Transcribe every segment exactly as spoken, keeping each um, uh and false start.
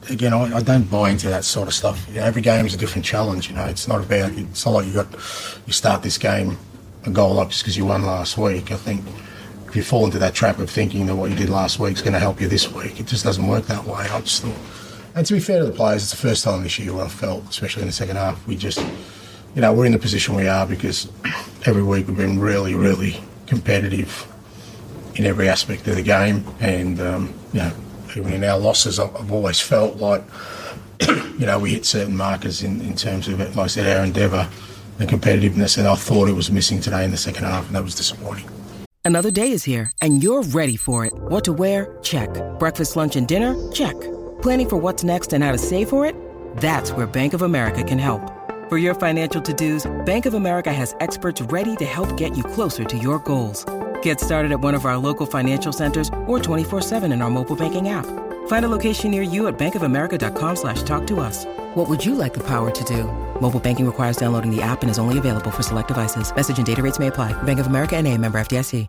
again, I, I don't buy into that sort of stuff. You know, every game is a different challenge. You know, it's not about. It's not like you got you start this game a goal up just because you won last week. I think if you fall into that trap of thinking that what you did last week is going to help you this week, it just doesn't work that way. I just thought, and to be fair to the players, it's the first time this year where I felt, especially in the second half, we just, you know, we're in the position we are because every week we've been really, really competitive in every aspect of the game, and um, you know, even in our losses, I've, I've always felt like, you know, we hit certain markers in, in terms of, like I said, our endeavour and competitiveness, and I thought it was missing today in the second half, and that was disappointing. Another day is here, and you're ready for it. What to wear? Check. Breakfast, lunch, and dinner? Check. Planning for what's next and how to save for it? That's where Bank of America can help. For your financial to-dos, Bank of America has experts ready to help get you closer to your goals. Get started at one of our local financial centers or twenty-four seven in our mobile banking app. Find a location near you at bankofamerica.com slash talk to us. What would you like the power to do? Mobile banking requires downloading the app and is only available for select devices. Message and data rates may apply. Bank of America N A, member F D I C.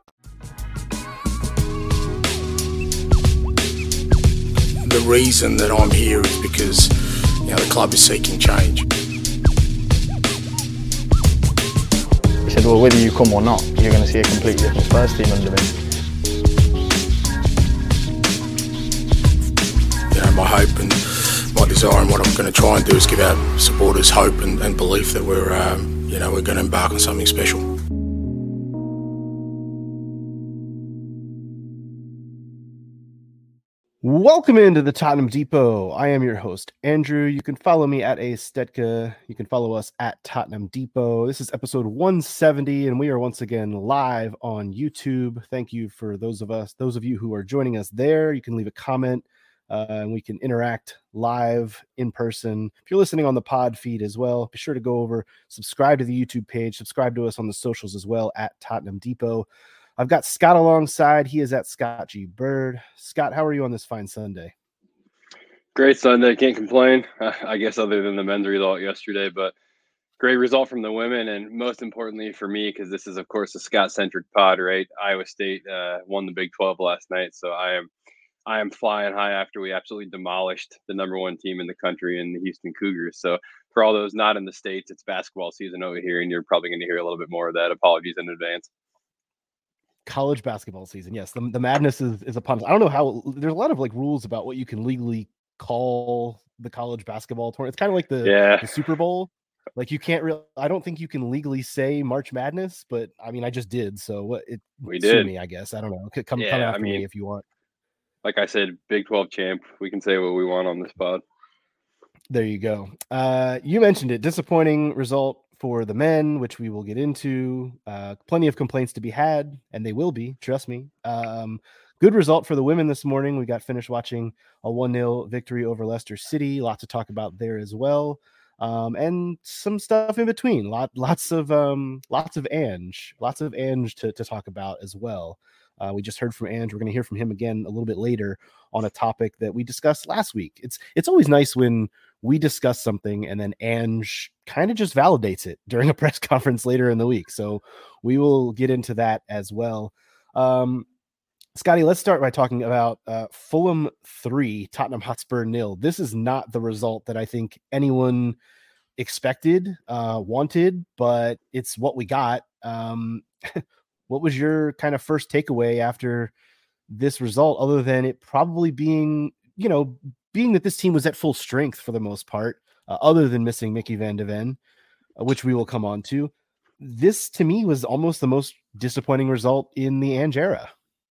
The reason that I'm here is because, you know, the club is seeking change. He said, well, whether you come or not, you're going to see a completely different first team under me. You know, my hope and my desire and what I'm going to try and do is give our supporters hope and, and belief that we're, um, you know, we're going to embark on something special. Welcome into the Tottenham Depot. I am your host, Andrew. You can follow me at A Stetka. You can follow us at Tottenham Depot. This is episode one seventy, and we are once again live on YouTube. Thank you for those of us, those of you who are joining us there. You can leave a comment, uh, and we can interact live in person. If you're listening on the pod feed as well, be sure to go over, subscribe to the YouTube page, subscribe to us on the socials as well at Tottenham Depot. I've got Scott alongside. He is at Scott G. Bird. Scott, how are you on this fine Sunday? Great Sunday. Can't complain, uh, I guess, other than the men's result yesterday. But great result from the women. And most importantly for me, because this is, of course, a Scott-centric pod, right? Iowa State uh, won the Big twelve last night. So I am I am flying high after we absolutely demolished the number one team in the country in the Houston Cougars. So for all those not in the States, it's basketball season over here, and you're probably going to hear a little bit more of that. Apologies in advance. College basketball season. Yes, the, the madness is, is upon us. I don't know how there's a lot of like rules about what you can legally call the college basketball tournament. It's kind of like the, yeah. the Super Bowl. Like you can't really, I don't think you can legally say March Madness, but I mean, I just did. So what it we did me, I guess. I don't know. Come, yeah, come after I mean, me if you want. Like I said, Big twelve champ. We can say what we want on this pod. There you go. Uh, you mentioned it. Disappointing result for the men, which we will get into. Uh, plenty of complaints to be had, and they will be, trust me. Um, good result for the women this morning. We got finished watching a one nil victory over Leicester City. Lots to talk about there as well. Um, and some stuff in between. Lot, lots of um, lots of Ange, lots of Ange to, to talk about as well. Uh, we just heard from Ange. We're going to hear from him again a little bit later on a topic that we discussed last week. It's it's always nice when we discuss something and then Ange kind of just validates it during a press conference later in the week. So we will get into that as well. Um, Scotty, let's start by talking about uh, Fulham three, Tottenham Hotspur nil. This is not the result that I think anyone expected, uh, wanted, but it's what we got. Um, what was your kind of first takeaway after this result, other than it probably being, you know, being that this team was at full strength for the most part, uh, other than missing Mickey Van de Ven, uh, which we will come on to. This, to me, was almost the most disappointing result in the Ange era.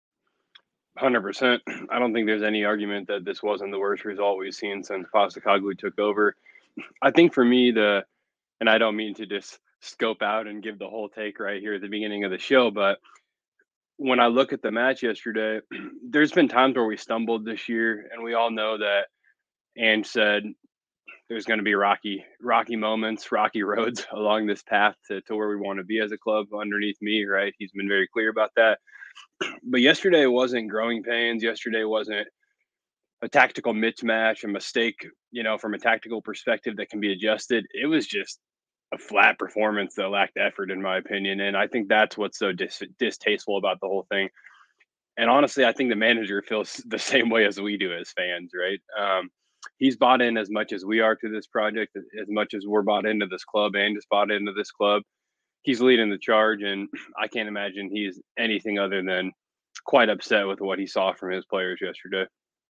one hundred percent. I don't think there's any argument that this wasn't the worst result we've seen since Postecoglou took over. I think for me, the, and I don't mean to just scope out and give the whole take right here at the beginning of the show, but when I look at the match yesterday, there's been times where we stumbled this year, and we all know that Ange said there's going to be rocky, rocky moments, rocky roads along this path to, to where we want to be as a club underneath me, right? He's been very clear about that. But yesterday wasn't growing pains. Yesterday wasn't a tactical mismatch, a mistake, you know, from a tactical perspective that can be adjusted. It was just a flat performance that lacked effort, in my opinion. And I think that's what's so dis- distasteful about the whole thing. And honestly, I think the manager feels the same way as we do as fans, right? Um, he's bought in as much as we are to this project, as much as we're bought into this club and just bought into this club. He's leading the charge, and I can't imagine he's anything other than quite upset with what he saw from his players yesterday.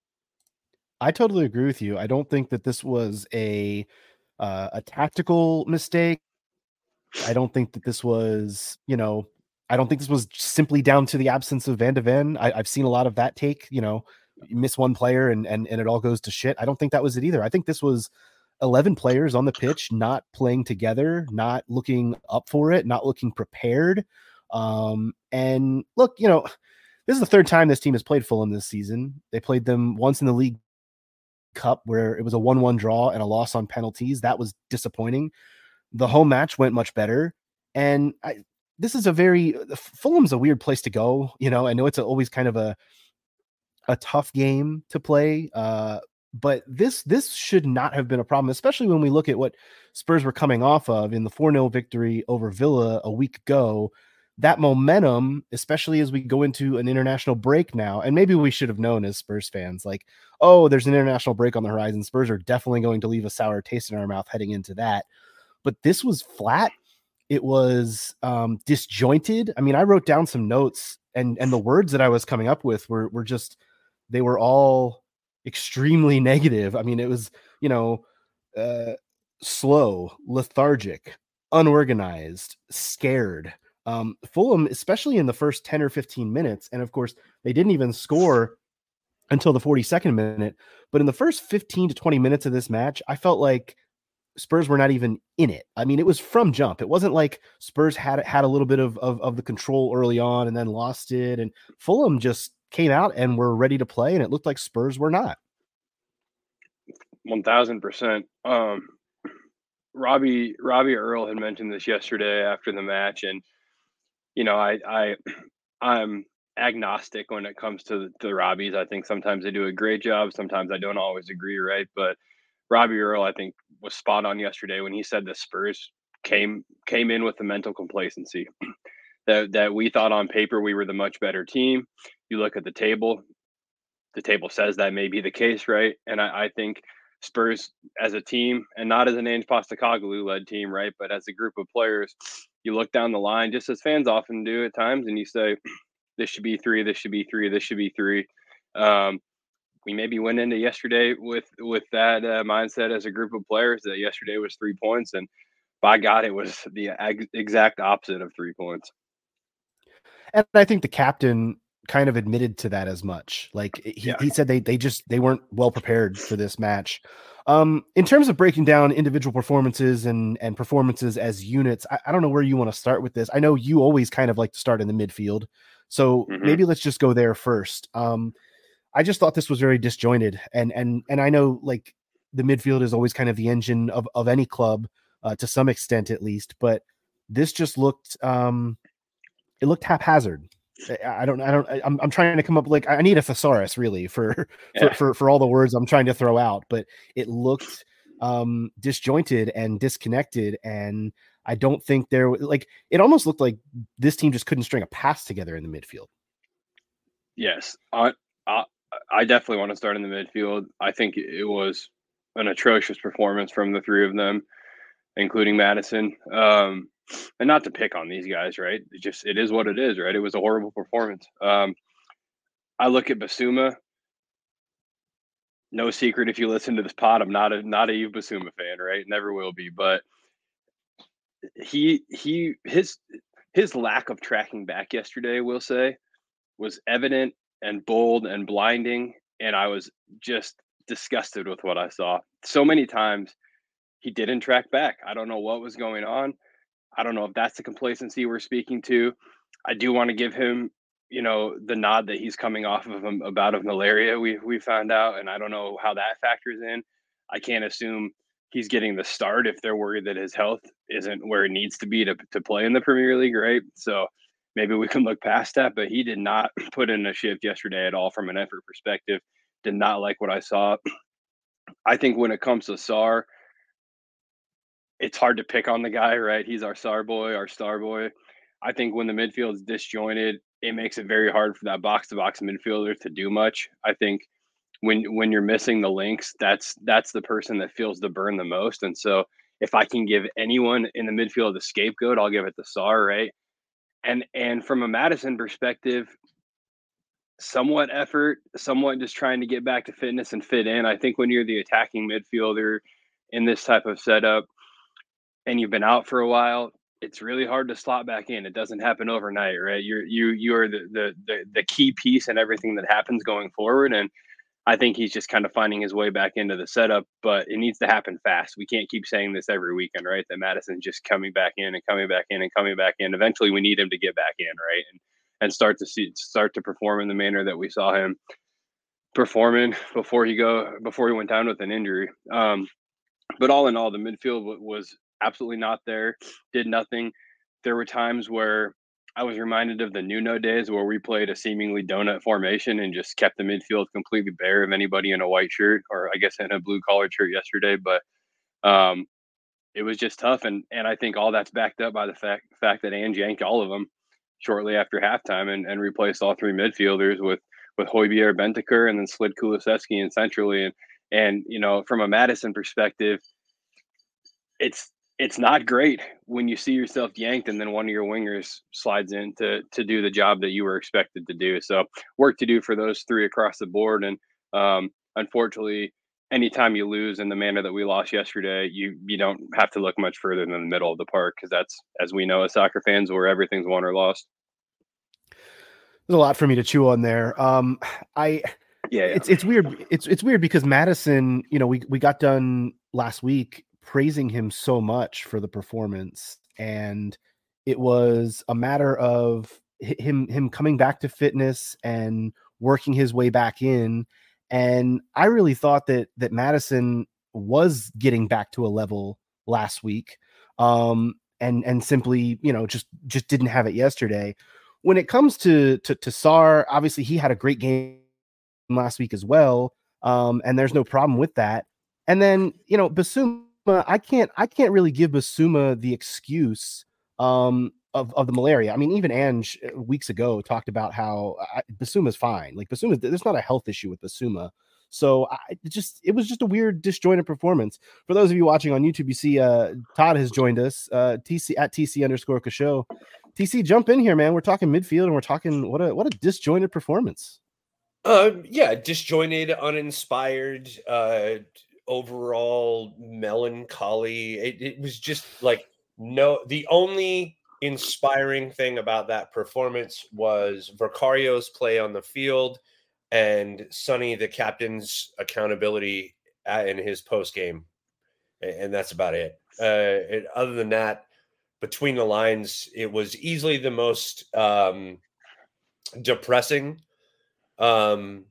I totally agree with you. I don't think that this was a uh, a tactical mistake. I don't think that this was, you know, I don't think this was simply down to the absence of Van de Ven. I, I've seen a lot of that take, you know, you miss one player and, and and it all goes to shit. I don't think that was it either. I think this was eleven players on the pitch, not playing together, not looking up for it, not looking prepared. Um, and look, you know, this is the third time this team has played Fulham this season. They played them once in the League Cup where it was a one one draw and a loss on penalties. That was disappointing. The home match went much better. And I, this is a very, Fulham's a weird place to go. You know, I know it's a, always kind of a, a tough game to play. Uh, but this, this should not have been a problem, especially when we look at what Spurs were coming off of in the four nil victory over Villa a week ago. That momentum, especially as we go into an international break now, and maybe we should have known as Spurs fans, like, oh, there's an international break on the horizon. Spurs are definitely going to leave a sour taste in our mouth heading into that. But this was flat. It was um, disjointed. I mean, I wrote down some notes, and and the words that I was coming up with were were just, they were all extremely negative. I mean, it was, you know, uh, slow, lethargic, unorganized, scared. Um, Fulham, especially in the first ten or fifteen minutes, and of course, they didn't even score until the forty-second minute. But in the first fifteen to twenty minutes of this match, I felt like Spurs were not even in it. I mean, it was from jump. It wasn't like Spurs had had a little bit of, of, of the control early on and then lost it. And Fulham just came out and were ready to play, and it looked like Spurs were not. one thousand percent. Um, Robbie Robbie Earl had mentioned this yesterday after the match, and you know, I I I'm agnostic when it comes to the Robbies. I think sometimes they do a great job, sometimes I don't always agree, right? But Robbie Earl, I think, was spot on yesterday when he said the Spurs came came in with the mental complacency that that we thought on paper we were the much better team. You look at the table, the table says that may be the case, right? And I, I think Spurs as a team, and not as an Ange Postecoglou led team, right, but as a group of players, you look down the line, just as fans often do at times, and you say, this should be three, this should be three, this should be three. Um, we maybe went into yesterday with with that uh, mindset as a group of players that yesterday was three points, and by God, it was the ag- exact opposite of three points. And I think the captain kind of admitted to that as much. Like he, yeah. he said they they just they weren't well prepared for this match. Um, in terms of breaking down individual performances and and performances as units, I, I don't know where you want to start with this. I know you always kind of like to start in the midfield, so mm-hmm. maybe let's just go there first. Um, I just thought this was very disjointed, and and and I know like the midfield is always kind of the engine of of any club uh, to some extent at least, but this just looked um, it looked haphazard. I don't, I don't, I'm, I'm trying to come up like, I need a thesaurus really for, yeah. for, for, for all the words I'm trying to throw out, but it looked um, disjointed and disconnected. And I don't think there like, it almost looked like this team just couldn't string a pass together in the midfield. Yes. I, I, I definitely want to start in the midfield. I think it was an atrocious performance from the three of them, including Madison. Um, And not to pick on these guys, right? It just it is what it is, right? It was a horrible performance. Um, I look at Basuma. No secret, if you listen to this pod, I'm not a not a Yves Basuma fan, right? Never will be. But he he his his lack of tracking back yesterday, we'll say, was evident and bold and blinding. And I was just disgusted with what I saw. So many times he didn't track back. I don't know what was going on. I don't know if that's the complacency we're speaking to. I do want to give him, you know, the nod that he's coming off of a, a bout of malaria we we found out, and I don't know how that factors in. I can't assume he's getting the start if they're worried that his health isn't where it needs to be to to play in the Premier League, right? So maybe we can look past that, but he did not put in a shift yesterday at all from an effort perspective. Did not like what I saw. I think when it comes to Sarr, it's hard to pick on the guy, right? He's our star boy, our star boy. I think when the midfield is disjointed, it makes it very hard for that box-to-box midfielder to do much. I think when when you're missing the links, that's that's the person that feels the burn the most. And so if I can give anyone in the midfield the scapegoat, I'll give it to Sarr, right? And and from a Madison perspective, somewhat effort, somewhat just trying to get back to fitness and fit in. I think when you're the attacking midfielder in this type of setup and you've been out for a while, it's really hard to slot back in. It doesn't happen overnight, right? You're you you are the the the, the key piece in everything that happens going forward. And I think he's just kind of finding his way back into the setup, but it needs to happen fast. We can't keep saying this every weekend, right? That Madison's just coming back in and coming back in and coming back in. Eventually we need him to get back in, right? And and start to see start to perform in the manner that we saw him performing before he go before he went down with an injury. Um, but all in all, the midfield w- was absolutely not there, did nothing. There were times where I was reminded of the Nuno days where we played a seemingly donut formation and just kept the midfield completely bare of anybody in a white shirt, or I guess in a blue collared shirt yesterday. But um, it was just tough, and and I think all that's backed up by the fact fact that Ange yanked all of them shortly after halftime and, and replaced all three midfielders with with Højbjerg, Bentancur, and then slid Kulusevski in centrally. And and you know, from a Madison perspective, it's it's not great when you see yourself yanked and then one of your wingers slides in to to do the job that you were expected to do. So work to do for those three across the board. And um, unfortunately, anytime you lose in the manner that we lost yesterday, you you don't have to look much further than the middle of the park, because that's, as we know as soccer fans, where everything's won or lost. There's a lot for me to chew on there. Um, I yeah, yeah, it's it's weird. It's it's weird because Madison, you know, we we got done last week praising him so much for the performance, and it was a matter of him him coming back to fitness and working his way back in. And I really thought that that Madison was getting back to a level last week, um, and and simply, you know, just just didn't have it yesterday. When it comes to to, to Sarr, obviously he had a great game last week as well, um, and there's no problem with that. And then, you know, Bissouma, I can't I can't really give Bissouma the excuse um, of of the malaria. I mean, even Ange weeks ago talked about how uh, Bissouma's fine. Like Bissouma, there's not a health issue with Bissouma. So I it just it was just a weird disjointed performance. For those of you watching on YouTube, you see uh, Todd has joined us. Uh, T C at T C underscore Kasho. T C, jump in here, man. We're talking midfield, and we're talking what a what a disjointed performance. Uh, yeah, disjointed, uninspired, uh, overall melancholy. It, it was just like no. The only inspiring thing about that performance was Vicario's play on the field and Sonny, the captain's accountability at, in his post game, and that's about it. Uh, it, other than that, between the lines, it was easily the most um, depressing um,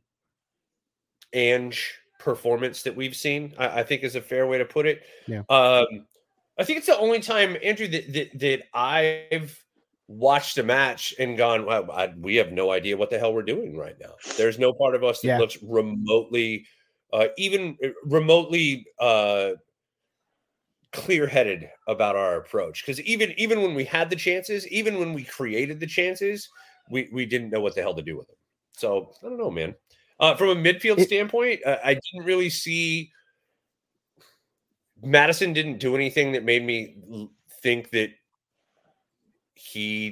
Ange performance that we've seen. I, I think is a fair way to put it. Yeah. Um, I think it's the only time, Andrew, that that, that I've watched a match and gone, well, I, we have no idea what the hell we're doing right now. There's no part of us that yeah. looks remotely, uh, even remotely uh, clear-headed about our approach. Because even even when we had the chances, even when we created the chances, we, we didn't know what the hell to do with them. So, I don't know, man. Uh, from a midfield it, standpoint, uh, I didn't really see – Madison didn't do anything that made me think that he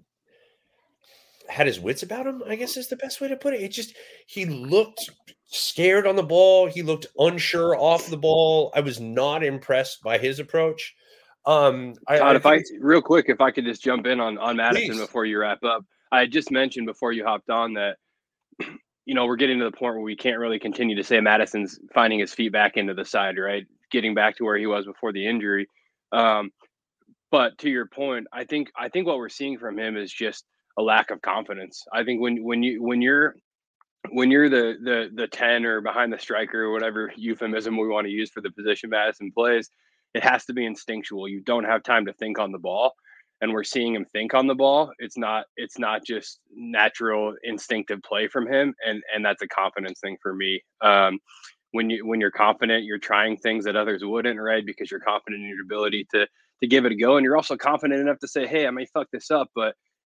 had his wits about him, I guess is the best way to put it. It just – he looked scared on the ball. He looked unsure off the ball. I was not impressed by his approach. Um, I, Todd, I if I – real quick, if I could just jump in on, on Madison please. Before you wrap up. I just mentioned before you hopped on that, you know, we're getting to the point where we can't really continue to say Madison's finding his feet back into the side, right? Getting back to where he was before the injury. Um, but to your point, I think I think what we're seeing from him is just a lack of confidence. I think when when you when you're when you're the the the ten or behind the striker or whatever euphemism we want to use for the position Madison plays, it has to be instinctual. You don't have time to think on the ball. And we're seeing him think on the ball. It's not it's not just natural instinctive play from him. And and that's a confidence thing for me. Um, when you when you're confident, you're trying things that others wouldn't, right? Because you're confident in your ability to to give it a go. And you're also confident enough to say, hey, I may fuck this up, but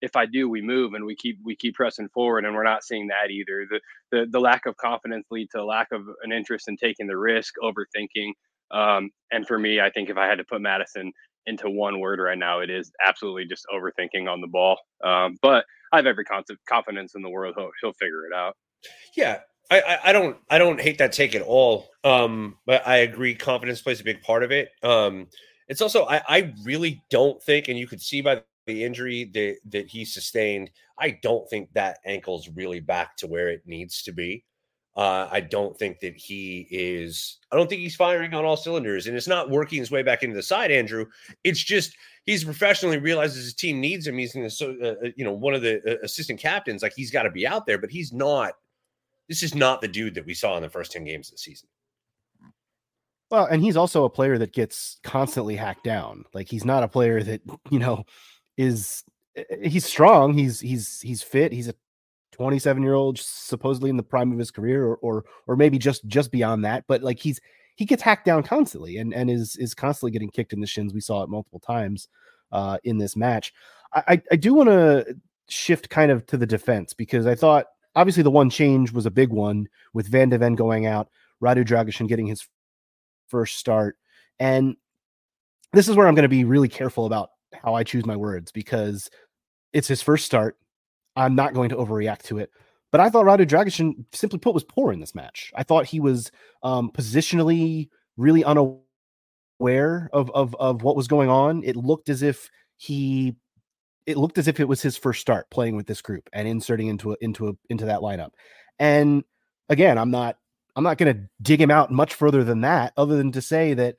if I do, we move and we keep we keep pressing forward, and we're not seeing that either. The the, the lack of confidence lead to a lack of an interest in taking the risk, overthinking. Um, and for me, I think if I had to put Madison into one word right now, it is absolutely just overthinking on the ball. Um, but I have every con- confidence in the world he'll, he'll figure it out. Yeah, I, I, I don't I don't hate that take at all. Um, but I agree, confidence plays a big part of it. Um, it's also I, I really don't think, and you could see by the injury that, that he sustained, I don't think that ankle's really back to where it needs to be. Uh, I don't think that he is, I don't think he's firing on all cylinders, and it's not working his way back into the side, Andrew. It's just, he's professionally realizes his team needs him. He's, so, uh, you know, one of the uh, assistant captains, like he's got to be out there, but he's not, this is not the dude that we saw in the first ten games of the season. Well, and he's also a player that gets constantly hacked down. Like he's not a player that, you know, is he's strong. He's, he's, he's fit. He's a twenty-seven year old supposedly in the prime of his career, or, or, or maybe just, just beyond that. But like he's, he gets hacked down constantly and, and is, is constantly getting kicked in the shins. We saw it multiple times uh, in this match. I, I, I do want to shift kind of to the defense, because I thought obviously the one change was a big one with Van de Ven going out, Radu Dragusin getting his first start. And this is where I'm going to be really careful about how I choose my words, because it's his first start. I'm not going to overreact to it, but I thought Radu Dragusin, simply put, was poor in this match. I thought he was um, positionally really unaware of, of, of what was going on. It looked as if he, it looked as if it was his first start playing with this group and inserting into a, into a, into that lineup. And again, I'm not, I'm not going to dig him out much further than that, other than to say that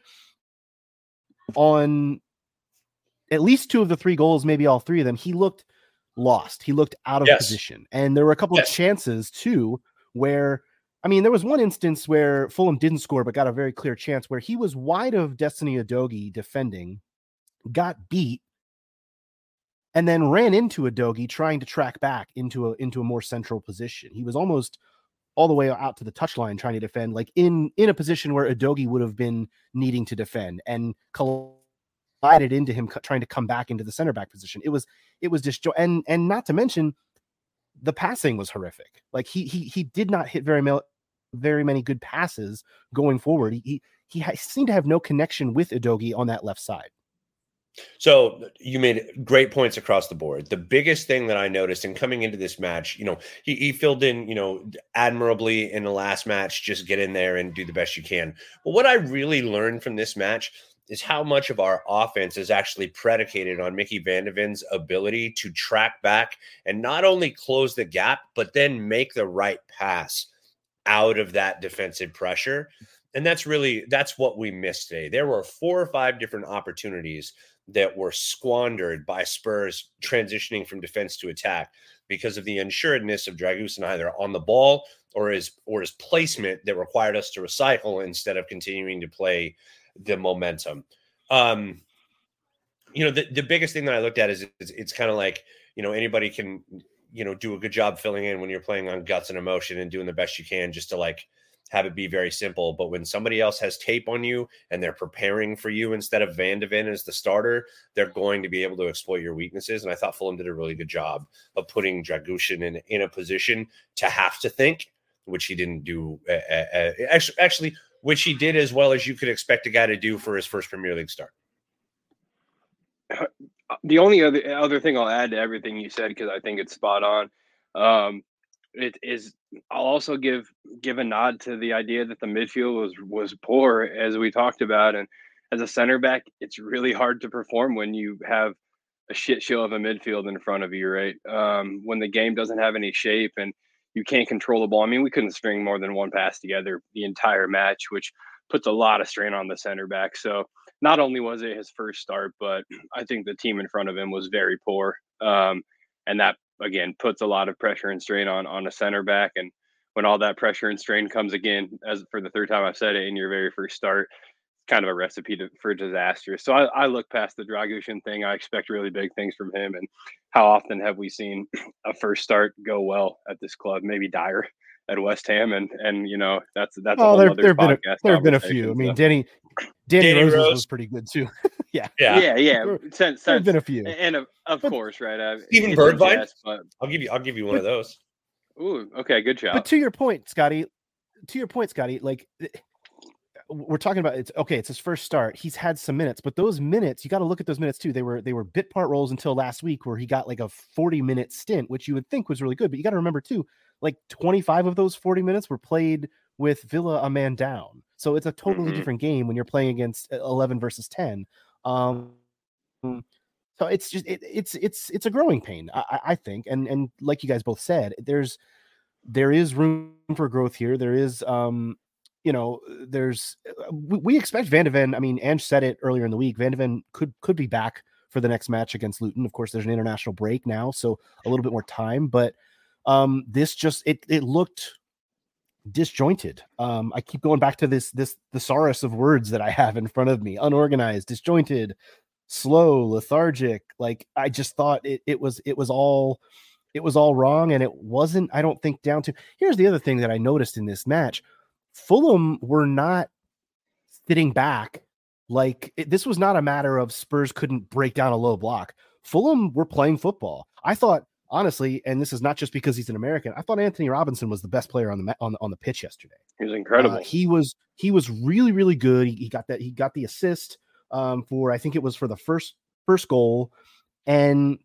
on at least two of the three goals, maybe all three of them, he looked lost. He looked out of yes. position. And there were a couple yes. of chances too, where, I mean, there was one instance where Fulham didn't score, but got a very clear chance where he was wide of Destiny Udogie defending, got beat, and then ran into Udogie trying to track back into a, into a more central position. He was almost all the way out to the touchline trying to defend, like in, in a position where Udogie would have been needing to defend, and collided into him trying to come back into the center back position. It was, it was just, and, and not to mention the passing was horrific. Like he, he, he did not hit very, very many good passes going forward. He, he, he seemed to have no connection with Udogie on that left side. So you made great points across the board. The biggest thing that I noticed in coming into this match, you know, he, he filled in, you know, admirably in the last match. Just get in there and do the best you can. But what I really learned from this match is how much of our offense is actually predicated on Mickey Van de Ven's ability to track back and not only close the gap, but then make the right pass out of that defensive pressure. And that's really, that's what we missed today. There were four or five different opportunities that were squandered by Spurs transitioning from defense to attack because of the unsuredness of Dragusin either on the ball or his, or his placement that required us to recycle instead of continuing to play the momentum. Um, you know, the, the biggest thing that I looked at is it's, it's kind of like, you know, anybody can, you know, do a good job filling in when you're playing on guts and emotion and doing the best you can just to like have it be very simple. But when somebody else has tape on you and they're preparing for you instead of Van de Ven as the starter, they're going to be able to exploit your weaknesses. And I thought Fulham did a really good job of putting Dragusin in, in a position to have to think, which he didn't do. Uh, uh, actually, actually, which he did as well as you could expect a guy to do for his first Premier League start. The only other other thing I'll add to everything you said, because I think it's spot on, um, it is I'll also give give a nod to the idea that the midfield was was poor, as we talked about. And as a center back, it's really hard to perform when you have a shit show of a midfield in front of you, right? Um, when the game doesn't have any shape and you can't control the ball. I mean, we couldn't string more than one pass together the entire match, which puts a lot of strain on the center back. So not only was it his first start, but I think the team in front of him was very poor. Um, and that, again, puts a lot of pressure and strain on, on a center back. And when all that pressure and strain comes again, as for the third time I've said it, in your very first start, kind of a recipe to, for disaster. So I, I look past the Dragusin thing. I expect really big things from him. And how often have we seen a first start go well at this club? Maybe Dyer at West Ham, and and you know that's that's oh, a there, whole other there podcast. Been a, there have been a few. I mean, so. Denny Danny, Danny Rose, Rose. was pretty good too. yeah, Yeah, yeah, yeah. There- Since, There've since, been a few. and of, of But- course, right? Uh, Stephen it's a Bergwijn? jest, but I'll give you. I'll give you one of those. ooh, okay, good job. But to your point, Scotty, to your point, Scotty, like we're talking about, it's okay. It's his first start. He's had some minutes, but those minutes, you got to look at those minutes too. They were they were bit part roles until last week, where he got like a forty minute stint, which you would think was really good. But you got to remember too, like twenty-five of those forty minutes were played with Villa a man down. So it's a totally Mhm. different game when you're playing against eleven versus ten. Um, so it's just it, it's it's it's a growing pain, I, I think, and and like you guys both said, there's there is room for growth here. There is, um, you know, there's we, we expect Van de Ven. I mean, Ange said it earlier in the week. Van de Ven could could be back for the next match against Luton. Of course, there's an international break now, so a little bit more time. But um, this just it it looked disjointed. Um, I keep going back to this this thesaurus of words that I have in front of me: unorganized, disjointed, slow, lethargic. Like I just thought it it was it was all it was all wrong, and it wasn't, I don't think, down to. Here's the other thing that I noticed in this match: Fulham were not sitting back. Like it, this was not a matter of Spurs couldn't break down a low block. Fulham were playing football. I thought, honestly, and this is not just because he's an American, I thought Anthony Robinson was the best player on the ma- on the, on the pitch yesterday. He was incredible. Uh, he was he was really really good. He, he got that he got the assist um, for, I think it was for the first first goal, and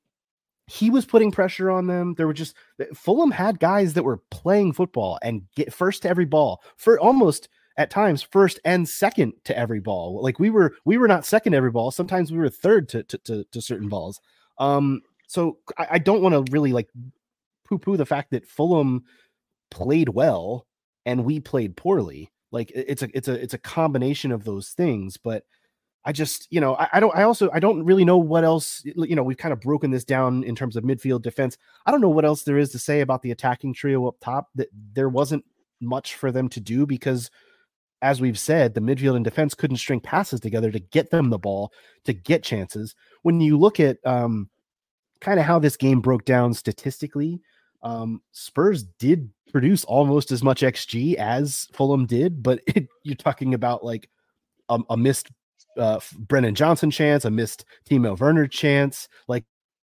he was putting pressure on them. There were just Fulham had guys that were playing football and get first to every ball, for almost at times first and second to every ball. Like we were we were not second to every ball. Sometimes we were third to to to, to certain balls. Um, so I, I don't want to really like poo-poo the fact that Fulham played well and we played poorly. Like it's a it's a it's a combination of those things. But I just, you know, I, I don't I also I don't really know what else, you know, we've kind of broken this down in terms of midfield defense. I don't know what else there is to say about the attacking trio up top. That there wasn't much for them to do because, as we've said, the midfield and defense couldn't string passes together to get them the ball, to get chances. When you look at um, kind of how this game broke down statistically, um, Spurs did produce almost as much X G as Fulham did, but it, you're talking about like a, a missed uh, Brennan Johnson chance, a missed Timo Werner chance. Like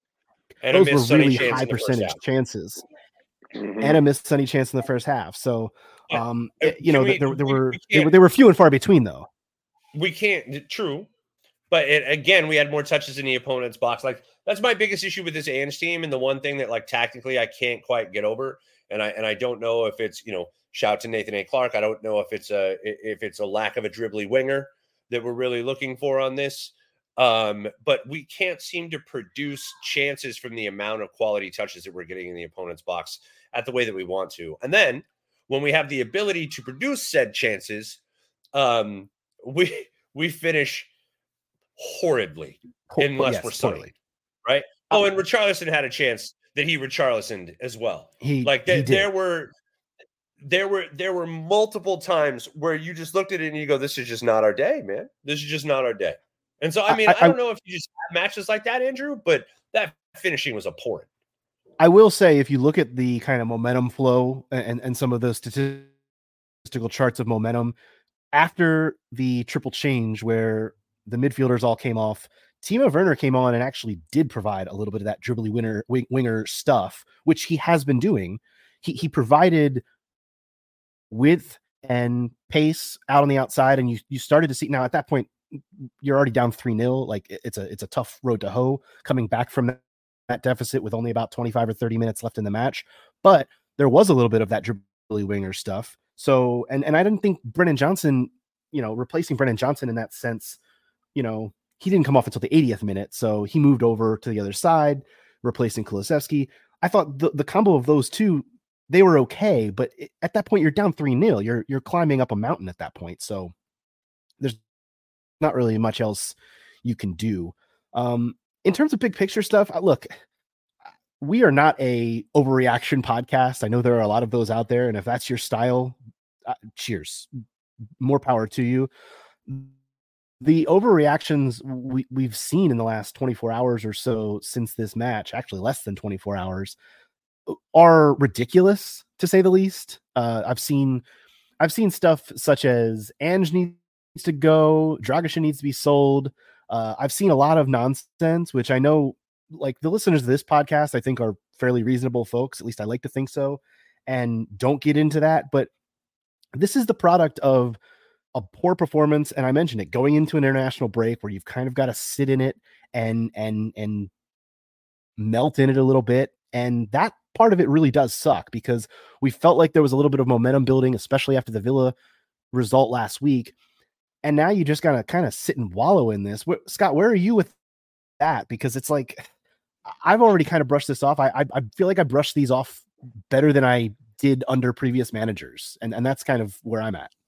And those a were missed Sonny really chance high in the first percentage half. chances. Mhm. And a missed Sonny chance in the first half. So, um, Uh, it- you know, can we- there, there we- were we they were can't- they were few and far between, though. We can't. True, but it, again, we had more touches in the opponent's box. Like that's my biggest issue with this Ange team, and the one thing that, like, tactically, I can't quite get over. And I and I don't know if it's, you know, shout to Nathan A. Clark. I don't know if it's a if it's a lack of a dribbly winger that we're really looking for on this. Um, but we can't seem to produce chances from the amount of quality touches that we're getting in the opponent's box at the way that we want to. And then when we have the ability to produce said chances, um, we we finish horridly unless Yes, we're Sonny, totally. right? Oh, and Richarlison had a chance that he Richarlisoned as well. He Like he th- did. there were there were there were multiple times where you just looked at it and you go, "This is just not our day, man. This is just not our day." And so, I mean, I- I, I- don't know if you just have matches like that, Andrew, but that finishing was abhorrent. I will say, if you look at the kind of momentum flow and, and some of the statistical charts of momentum after the triple change where the midfielders all came off, Timo Werner came on and actually did provide a little bit of that dribbly winner, wing, winger stuff, which he has been doing. He, he provided width and pace out on the outside, and you you started to see, now at that point you're already down three nil. Like it- it's a it's a tough road to hoe coming back from that, that deficit with only about twenty-five or thirty minutes left in the match. But there was a little bit of that dribbly winger stuff. So and and I didn't think Brennan Johnson, you know, replacing Brennan Johnson in that sense, you know, he didn't come off until the eightieth minute. So he moved over to the other side, replacing Kulusevski. I thought the, the combo of those two, they were okay, but it, at that point you're down three nil. You're you're climbing up a mountain at that point. So there's not really much else you can do. Um, in terms of big picture stuff, look, we are not a overreaction podcast. I know there are a lot of those out there, and if that's your style, uh, cheers, more power to you. The overreactions we, we've seen in the last twenty-four hours or so since this match, actually less than twenty-four hours, are ridiculous to say the least. Uh, I've seen, I've seen stuff such as Ange needs to go. Dragic needs to be sold. Uh, I've seen a lot of nonsense, which I know, like the listeners of this podcast, I think are fairly reasonable folks. At least I like to think so, and don't get into that. But this is the product of a poor performance, and I mentioned it going into an international break where you've kind of got to sit in it and and and melt in it a little bit, and that part of it really does suck because we felt like there was a little bit of momentum building, especially after the Villa result last week. And now you just gotta kind of sit and wallow in this. Where, Scott, where are you with that? Because it's like I've already kind of brushed this off. I, I I feel like I brushed these off better than I did under previous managers, and and that's kind of where I'm at.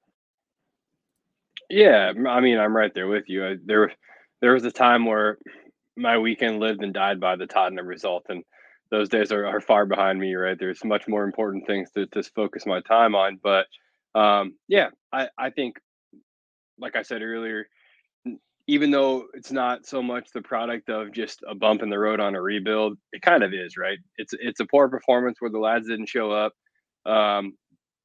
Yeah, I mean, I'm right there with you. I, there, there was a time where my weekend lived and died by the Tottenham result, and those days are, are far behind me. Right, there's much more important things to just focus my time on. But um, yeah, I I think, like I said earlier, even though it's not so much the product of just a bump in the road on a rebuild, it kind of is, right? It's it's a poor performance where the lads didn't show up. Um,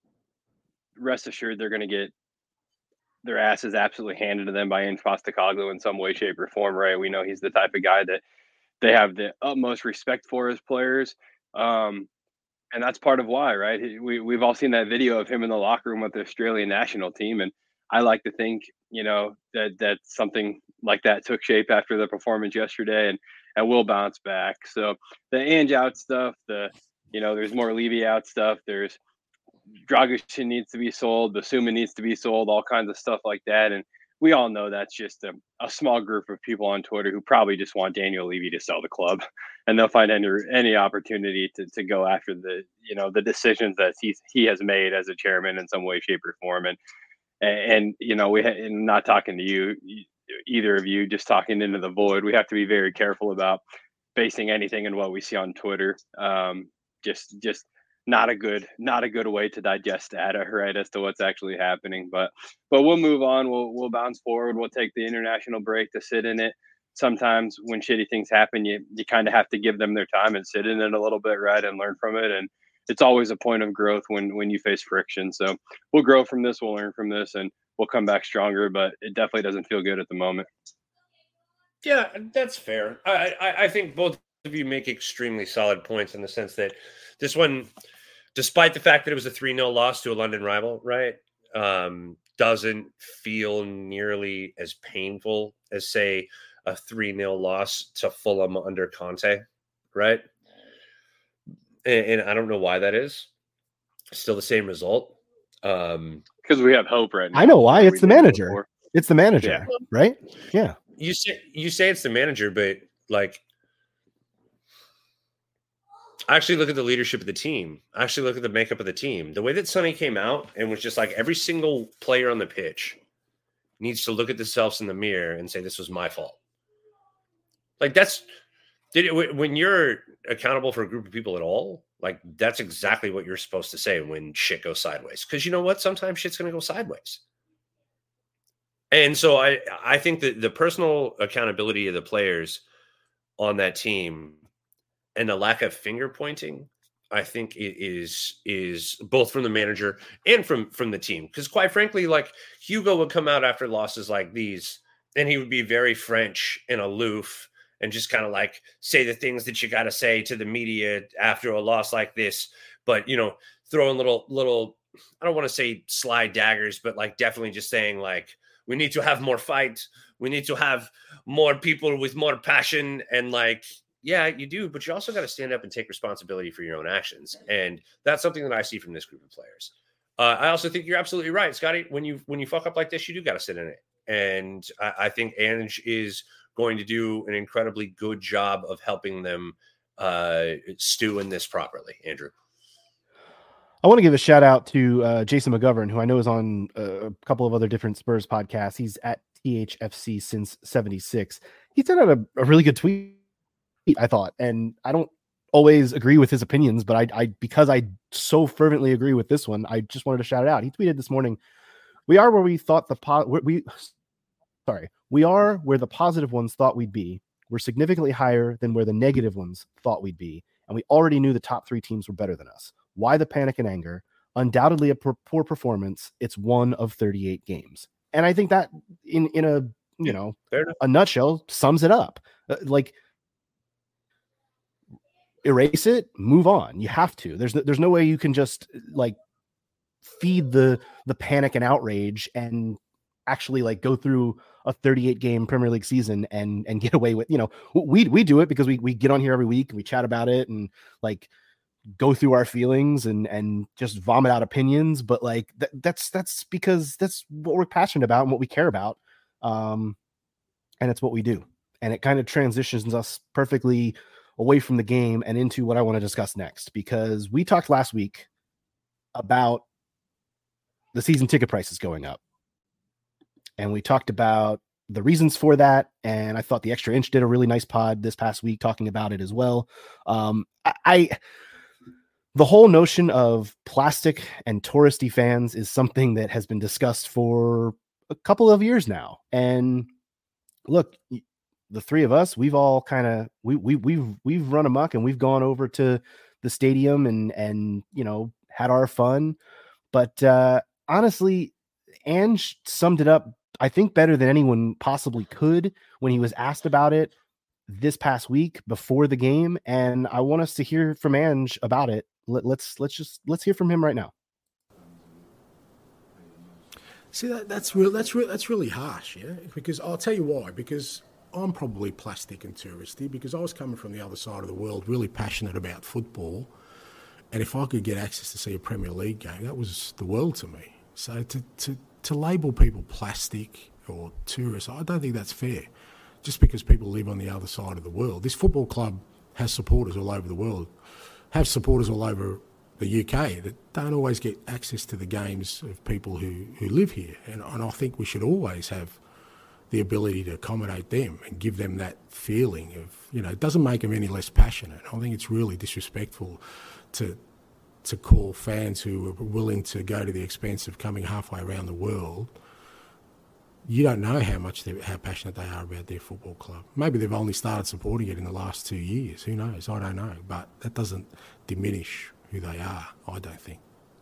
rest assured, they're going to get their asses absolutely handed to them by Ange Postecoglou in some way, shape, or form, right? We know he's the type of guy that they have the utmost respect for as players. Um, and that's part of why, right? We, we've all seen that video of him in the locker room with the Australian national team. And I like to think, you know, that, that something like that took shape after the performance yesterday, and, and will bounce back. So the Ange out stuff, the, you know, there's more Levy out stuff. There's Dragic needs to be sold. Basuma needs to be sold, all kinds of stuff like that. And we all know that's just a, a small group of people on Twitter who probably just want Daniel Levy to sell the club, and they'll find any any opportunity to to go after the, you know, the decisions that he he has made as a chairman in some way, shape, or form. And and, and you know, we ha- and not talking to you, either of you, just talking into the void. We have to be very careful about basing anything in what we see on Twitter. Um, just just. Not a good, not a good way to digest data, right, as to what's actually happening. But, but we'll move on. We'll we'll bounce forward. We'll take the international break to sit in it. Sometimes when shitty things happen, you you kind of have to give them their time and sit in it a little bit, right, and learn from it. And it's always a point of growth when when you face friction. So we'll grow from this. We'll learn from this, and we'll come back stronger. But it definitely doesn't feel good at the moment. Yeah, that's fair. I I, I think both of you make extremely solid points in the sense that this one, despite the fact that it was a three nil loss to a London rival, right, um, doesn't feel nearly as painful as, say, a three nil loss to Fulham under Conte, right? And, and I don't know why that is. Still the same result. Um, because we have hope right now. I know why. It's the manager. Before. It's the manager, yeah. Right? Yeah. You say you say it's the manager, but like, I actually look at the leadership of the team. I actually look at the makeup of the team. The way that Sonny came out and was just like, every single player on the pitch needs to look at themselves in the mirror and say, this was my fault. Like that's, did it, when you're accountable for a group of people at all, like that's exactly what you're supposed to say when shit goes sideways. Because you know what? Sometimes shit's going to go sideways. And so I, I think that the personal accountability of the players on that team and the lack of finger pointing, I think it is is both from the manager and from from the team. Because quite frankly, like Hugo would come out after losses like these, and he would be very French and aloof and just kind of like say the things that you got to say to the media after a loss like this. But, you know, throwing little little, I don't want to say sly daggers, but like definitely just saying like, we need to have more fight. We need to have more people with more passion and like, yeah, you do, but you also got to stand up and take responsibility for your own actions. And that's something that I see from this group of players. Uh, I also think you're absolutely right, Scotty. When you when you fuck up like this, you do got to sit in it. And I, I think Ange is going to do an incredibly good job of helping them uh, stew in this properly. Andrew. I want to give a shout out to uh, Jason McGovern, who I know is on a couple of other different Spurs podcasts. He's at T H F C since seventy-six. He sent out a, a really good tweet, I thought, and I don't always agree with his opinions, but I, I, because I so fervently agree with this one, I just wanted to shout it out. He tweeted this morning, "We are where we thought the po- we, sorry, we are where the positive ones thought we'd be. We're significantly higher than where the negative ones thought we'd be, and we already knew the top three teams were better than us. Why the panic and anger? Undoubtedly a poor performance. It's one of thirty-eight games." and I think that in in a you know Fair enough. a nutshell sums it up. Uh, like erase it, move on. You have to. There's there's no way you can just like feed the the panic and outrage and actually like go through a thirty-eight game Premier League season and and get away with, you know, we we do it because we we get on here every week and we chat about it and like go through our feelings and and just vomit out opinions, but like th- that's that's because that's what we're passionate about and what we care about, um and it's what we do, and it kind of transitions us perfectly away from the game and into what I want to discuss next, because we talked last week about the season ticket prices going up, and we talked about the reasons for that, and I thought the Extra Inch did a really nice pod this past week talking about it as well. um I, I The whole notion of plastic and touristy fans is something that has been discussed for a couple of years now. And look, the three of us, we've all kind of we we we've we've run amok and we've gone over to the stadium and and you know had our fun. But uh, honestly, Ange summed it up, I think, better than anyone possibly could when he was asked about it this past week before the game. And I want us to hear from Ange about it. Let, let's let's just let's hear from him right now. See, that, that's real. That's real. That's really harsh, yeah. Because I'll tell you why. Because I'm probably plastic and touristy. Because I was coming from the other side of the world, really passionate about football, and if I could get access to see a Premier League game, that was the world to me. So to to to label people plastic or tourists, I don't think that's fair. Just because people live on the other side of the world, this football club has supporters all over the world. Have supporters all over the U K that don't always get access to the games of people who, who live here. And, and I think we should always have the ability to accommodate them and give them that feeling of, you know, it doesn't make them any less passionate. I think it's really disrespectful to to call fans who are willing to go to the expense of coming halfway around the world. You don't know how much they how passionate they are about their football club. Maybe they've only started supporting it in the last two years. Who knows? I don't know. But that doesn't diminish who they are, I don't think.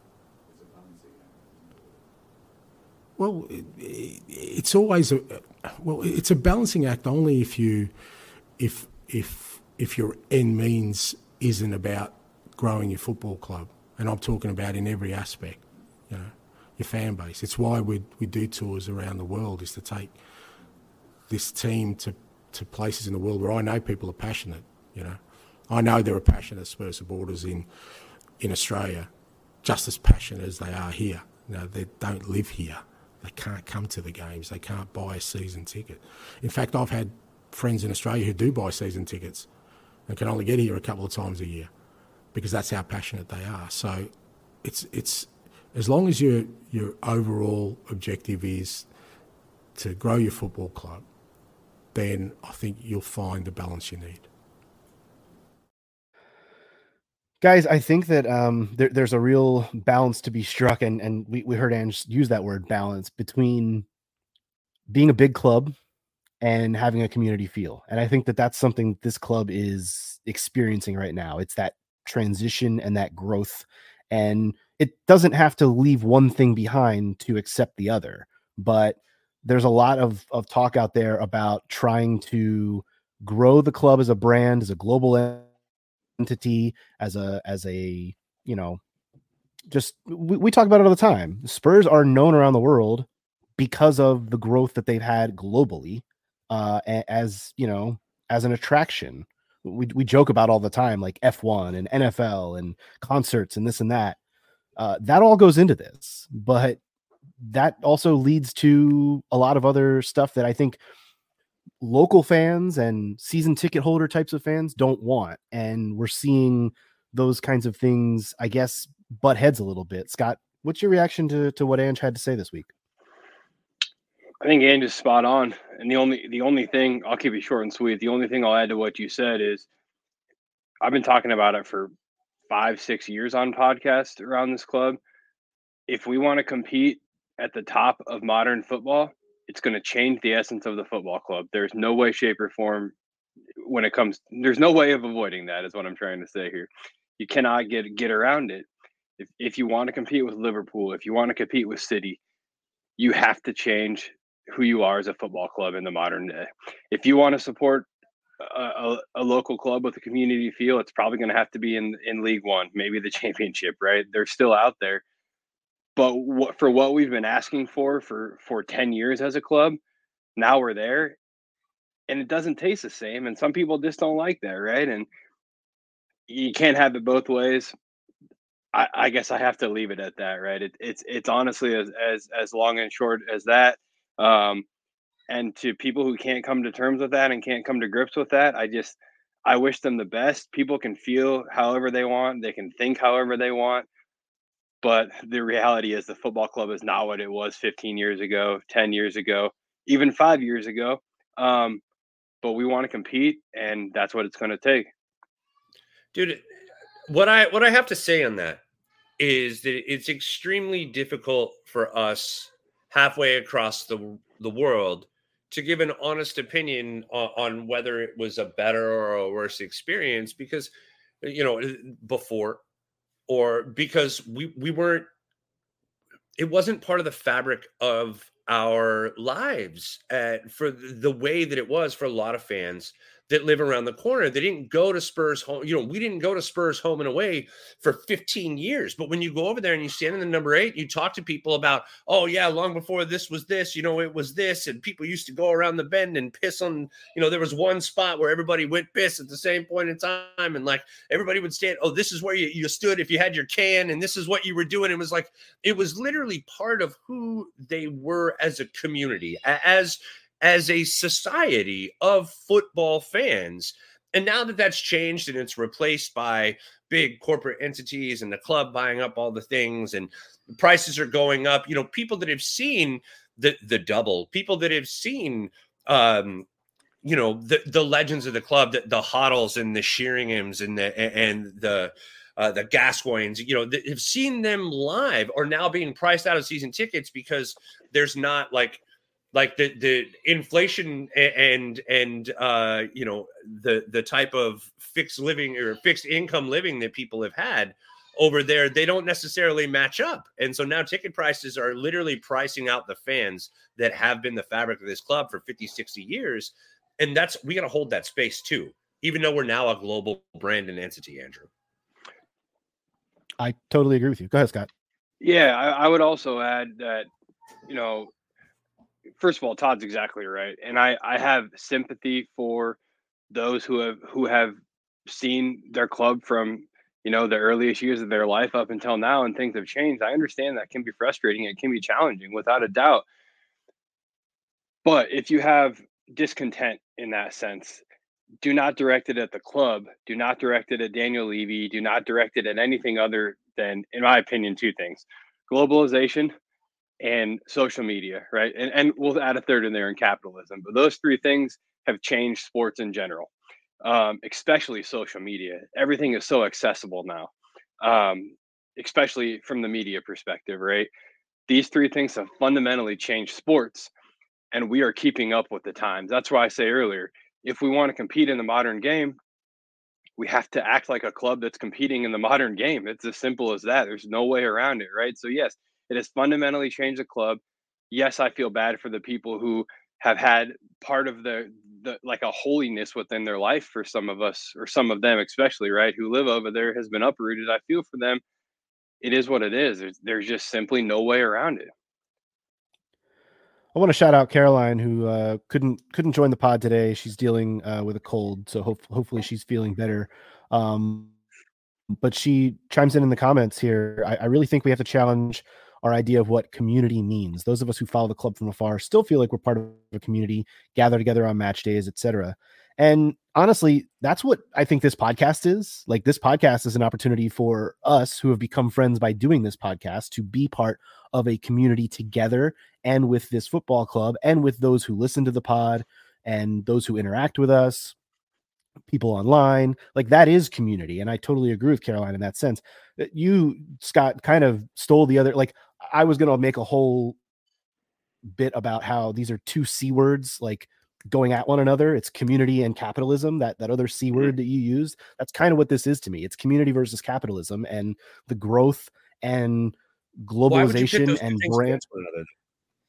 Well, it, it, it's always a well. It's a balancing act only if you, if if if your end means isn't about growing your football club, and I'm talking about in every aspect, you know. Your fan base. It's why we we do tours around the world, is to take this team to, to places in the world where I know people are passionate. You know, I know there are passionate Spurs supporters in in Australia, just as passionate as they are here. You know, they don't live here. They can't come to the games. They can't buy a season ticket. In fact, I've had friends in Australia who do buy season tickets and can only get here a couple of times a year because that's how passionate they are. So it's it's. As long as your your overall objective is to grow your football club, then I think you'll find the balance you need. Guys, I think that um, there, there's a real balance to be struck, and, and we, we heard Ange use that word balance, between being a big club and having a community feel. And I think that that's something this club is experiencing right now. It's that transition and that growth, and it doesn't have to leave one thing behind to accept the other. But there's a lot of, of talk out there about trying to grow the club as a brand, as a global entity, as a, as a, you know, just, we, we talk about it all the time. Spurs are known around the world because of the growth that they've had globally, uh, as, you know, as an attraction. We, we joke about all the time, like F one and N F L and concerts and this and that. Uh, that all goes into this, but that also leads to a lot of other stuff that I think local fans and season ticket holder types of fans don't want. And we're seeing those kinds of things, I guess, butt heads a little bit. Scott, what's your reaction to, to what Ange had to say this week? I think Ange is spot on. And the only the only thing, I'll keep it short and sweet, the only thing I'll add to what you said is I've been talking about it for five, six years on podcasts around this club. If we want to compete at the top of modern football, it's going to change the essence of the football club. There's no way, shape, or form when it comes, there's no way of avoiding that, is what I'm trying to say here. You cannot get get around it. If if you want to compete with Liverpool, if you want to compete with City, you have to change who you are as a football club in the modern day. If you want to support a, a, a local club with a community feel, it's probably going to have to be in, in League One, maybe the championship, right? They're still out there. But what, for what we've been asking for, for for ten years as a club, now we're there, and it doesn't taste the same. And some people just don't like that, right? And you can't have it both ways. I, I guess I have to leave it at that, right? It, it's it's honestly as as as long and short as that. Um, and to people who can't come to terms with that and can't come to grips with that, I just I wish them the best. People can feel however they want, they can think however they want. But the reality is the football club is not what it was fifteen years ago, ten years ago, even five years ago. Um, but we want to compete, and that's what it's going to take. Dude, what I what I have to say on that is that it's extremely difficult for us halfway across the the world to give an honest opinion on, on whether it was a better or a worse experience, because, you know, before, or because we, we weren't, it wasn't part of the fabric of our lives uh, for the way that it was for a lot of fans that live around the corner. They didn't go to Spurs home. You know, we didn't go to Spurs home and away for fifteen years. But when you go over there and you stand in the number eight, you talk to people about, oh yeah, long before this was this, you know, it was this. And people used to go around the bend and piss on, you know, there was one spot where everybody went piss at the same point in time. And like everybody would stand, oh, this is where you, you stood if you had your can, and this is what you were doing. It was like, it was literally part of who they were as a community, as as a society of football fans. And now that that's changed and it's replaced by big corporate entities and the club buying up all the things, and the prices are going up, you know, people that have seen the the double, people that have seen, um, you know, the, the legends of the club, the, the Hoddles and the Sheeringhams and the, and the, uh, the Gascoignes, you know, that have seen them live, are now being priced out of season tickets because there's not like, Like the, the inflation and, and uh, you know, the, the type of fixed living or fixed income living that people have had over there, they don't necessarily match up. And so now ticket prices are literally pricing out the fans that have been the fabric of this club for fifty, sixty years. And that's, we got to hold that space too, even though we're now a global brand and entity, Andrew. I totally agree with you. Go ahead, Scott. Yeah, I, I would also add that, you know, first of all, Todd's exactly right. And I, I have sympathy for those who have who have seen their club from, you know, the earliest years of their life up until now, and things have changed. I understand that can be frustrating. It can be challenging, without a doubt. But if you have discontent in that sense, do not direct it at the club. Do not direct it at Daniel Levy. Do not direct it at anything other than, in my opinion, two things: globalization and social media, right? And and we'll add a third in there in capitalism. But those three things have changed sports in general, um, especially social media. Everything is so accessible now, um, especially from the media perspective, right? These three things have fundamentally changed sports, and we are keeping up with the times. That's why I say earlier, if we want to compete in the modern game, we have to act like a club that's competing in the modern game. It's as simple as that. There's no way around it, right? So yes, it has fundamentally changed the club. Yes, I feel bad for the people who have had part of the, the like a holiness within their life for some of us, or some of them especially, right, who live over there, has been uprooted. I feel for them. It is what it is. There's, there's just simply no way around it. I want to shout out Caroline, who uh, couldn't couldn't join the pod today. She's dealing uh, with a cold, so hope, hopefully she's feeling better. Um, but she chimes in in the comments here. I, I really think we have to challenge our idea of what community means. Those of us who follow the club from afar still feel like we're part of a community, gather together on match days, et cetera. And honestly, that's what I think this podcast is. Like, this podcast is an opportunity for us who have become friends by doing this podcast to be part of a community together, and with this football club, and with those who listen to the pod and those who interact with us, people online. Like, that is community. And I totally agree with Caroline in that sense. You, Scott, kind of stole the other, like, I was going to make a whole bit about how these are two C words, like, going at one another. It's community and capitalism, that that other C word that you used. That's kind of what this is to me. It's community versus capitalism, and the growth and globalization and brand.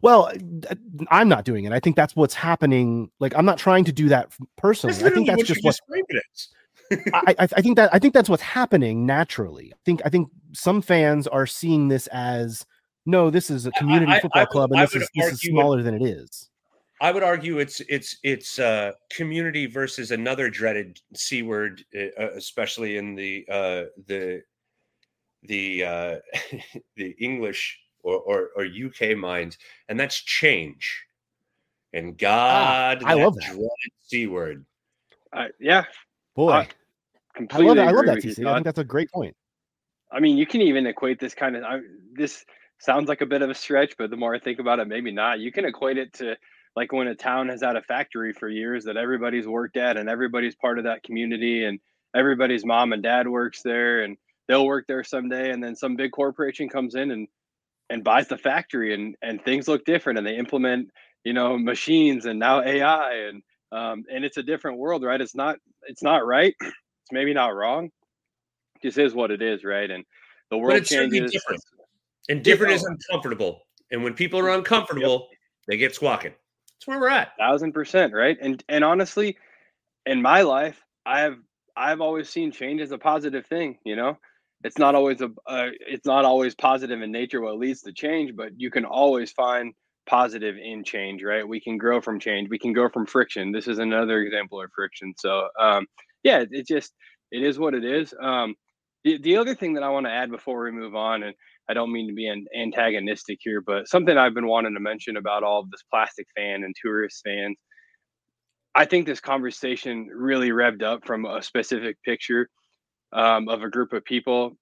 Well, I'm not doing it. I think that's what's happening. Like, I'm not trying to do that personally. That's I think that's what just you what described it as. I, I, I think that I think that's what's happening naturally. I think I think some fans are seeing this as no, this is a community I- I- football I would- club, and I this would is this is argue smaller than it is. I would argue it's it's it's uh, community versus another dreaded C word, uh, especially in the uh, the the uh, the English or, or or U K mind, and that's change. And God, Ah, I love that dreaded C word. Uh, yeah, boy. I I completely love that. I love agree that, with T you, C. I Todd. think that's a great point. I mean, you can even equate this kind of. I, this sounds like a bit of a stretch, but the more I think about it, maybe not. You can equate it to like when a town has had a factory for years that everybody's worked at, and everybody's part of that community, and everybody's mom and dad works there, and they'll work there someday, and then some big corporation comes in and and buys the factory, and and things look different, and they implement you know machines and now A I, and um, and it's a different world, right? It's not it's not right. It's maybe not wrong. Just is what it is, right? And the But world it's certainly changes. different. And different is Oh, uncomfortable. And when people are uncomfortable, they get squawking. That's where we're at. thousand percent, right? And and honestly, in my life, I've I've always seen change as a positive thing. You know, it's not always a uh, it's not always positive in nature what leads to change, but you can always find positive in change, right? We can grow from change. We can grow from friction. This is another example of friction. So, um, yeah, it, it just it is what it is. Um, the the other thing that I want to add before we move on, and I don't mean to be an antagonistic here, but something I've been wanting to mention about all of this plastic fan and tourist fans. I think this conversation really revved up from a specific picture um, of a group of people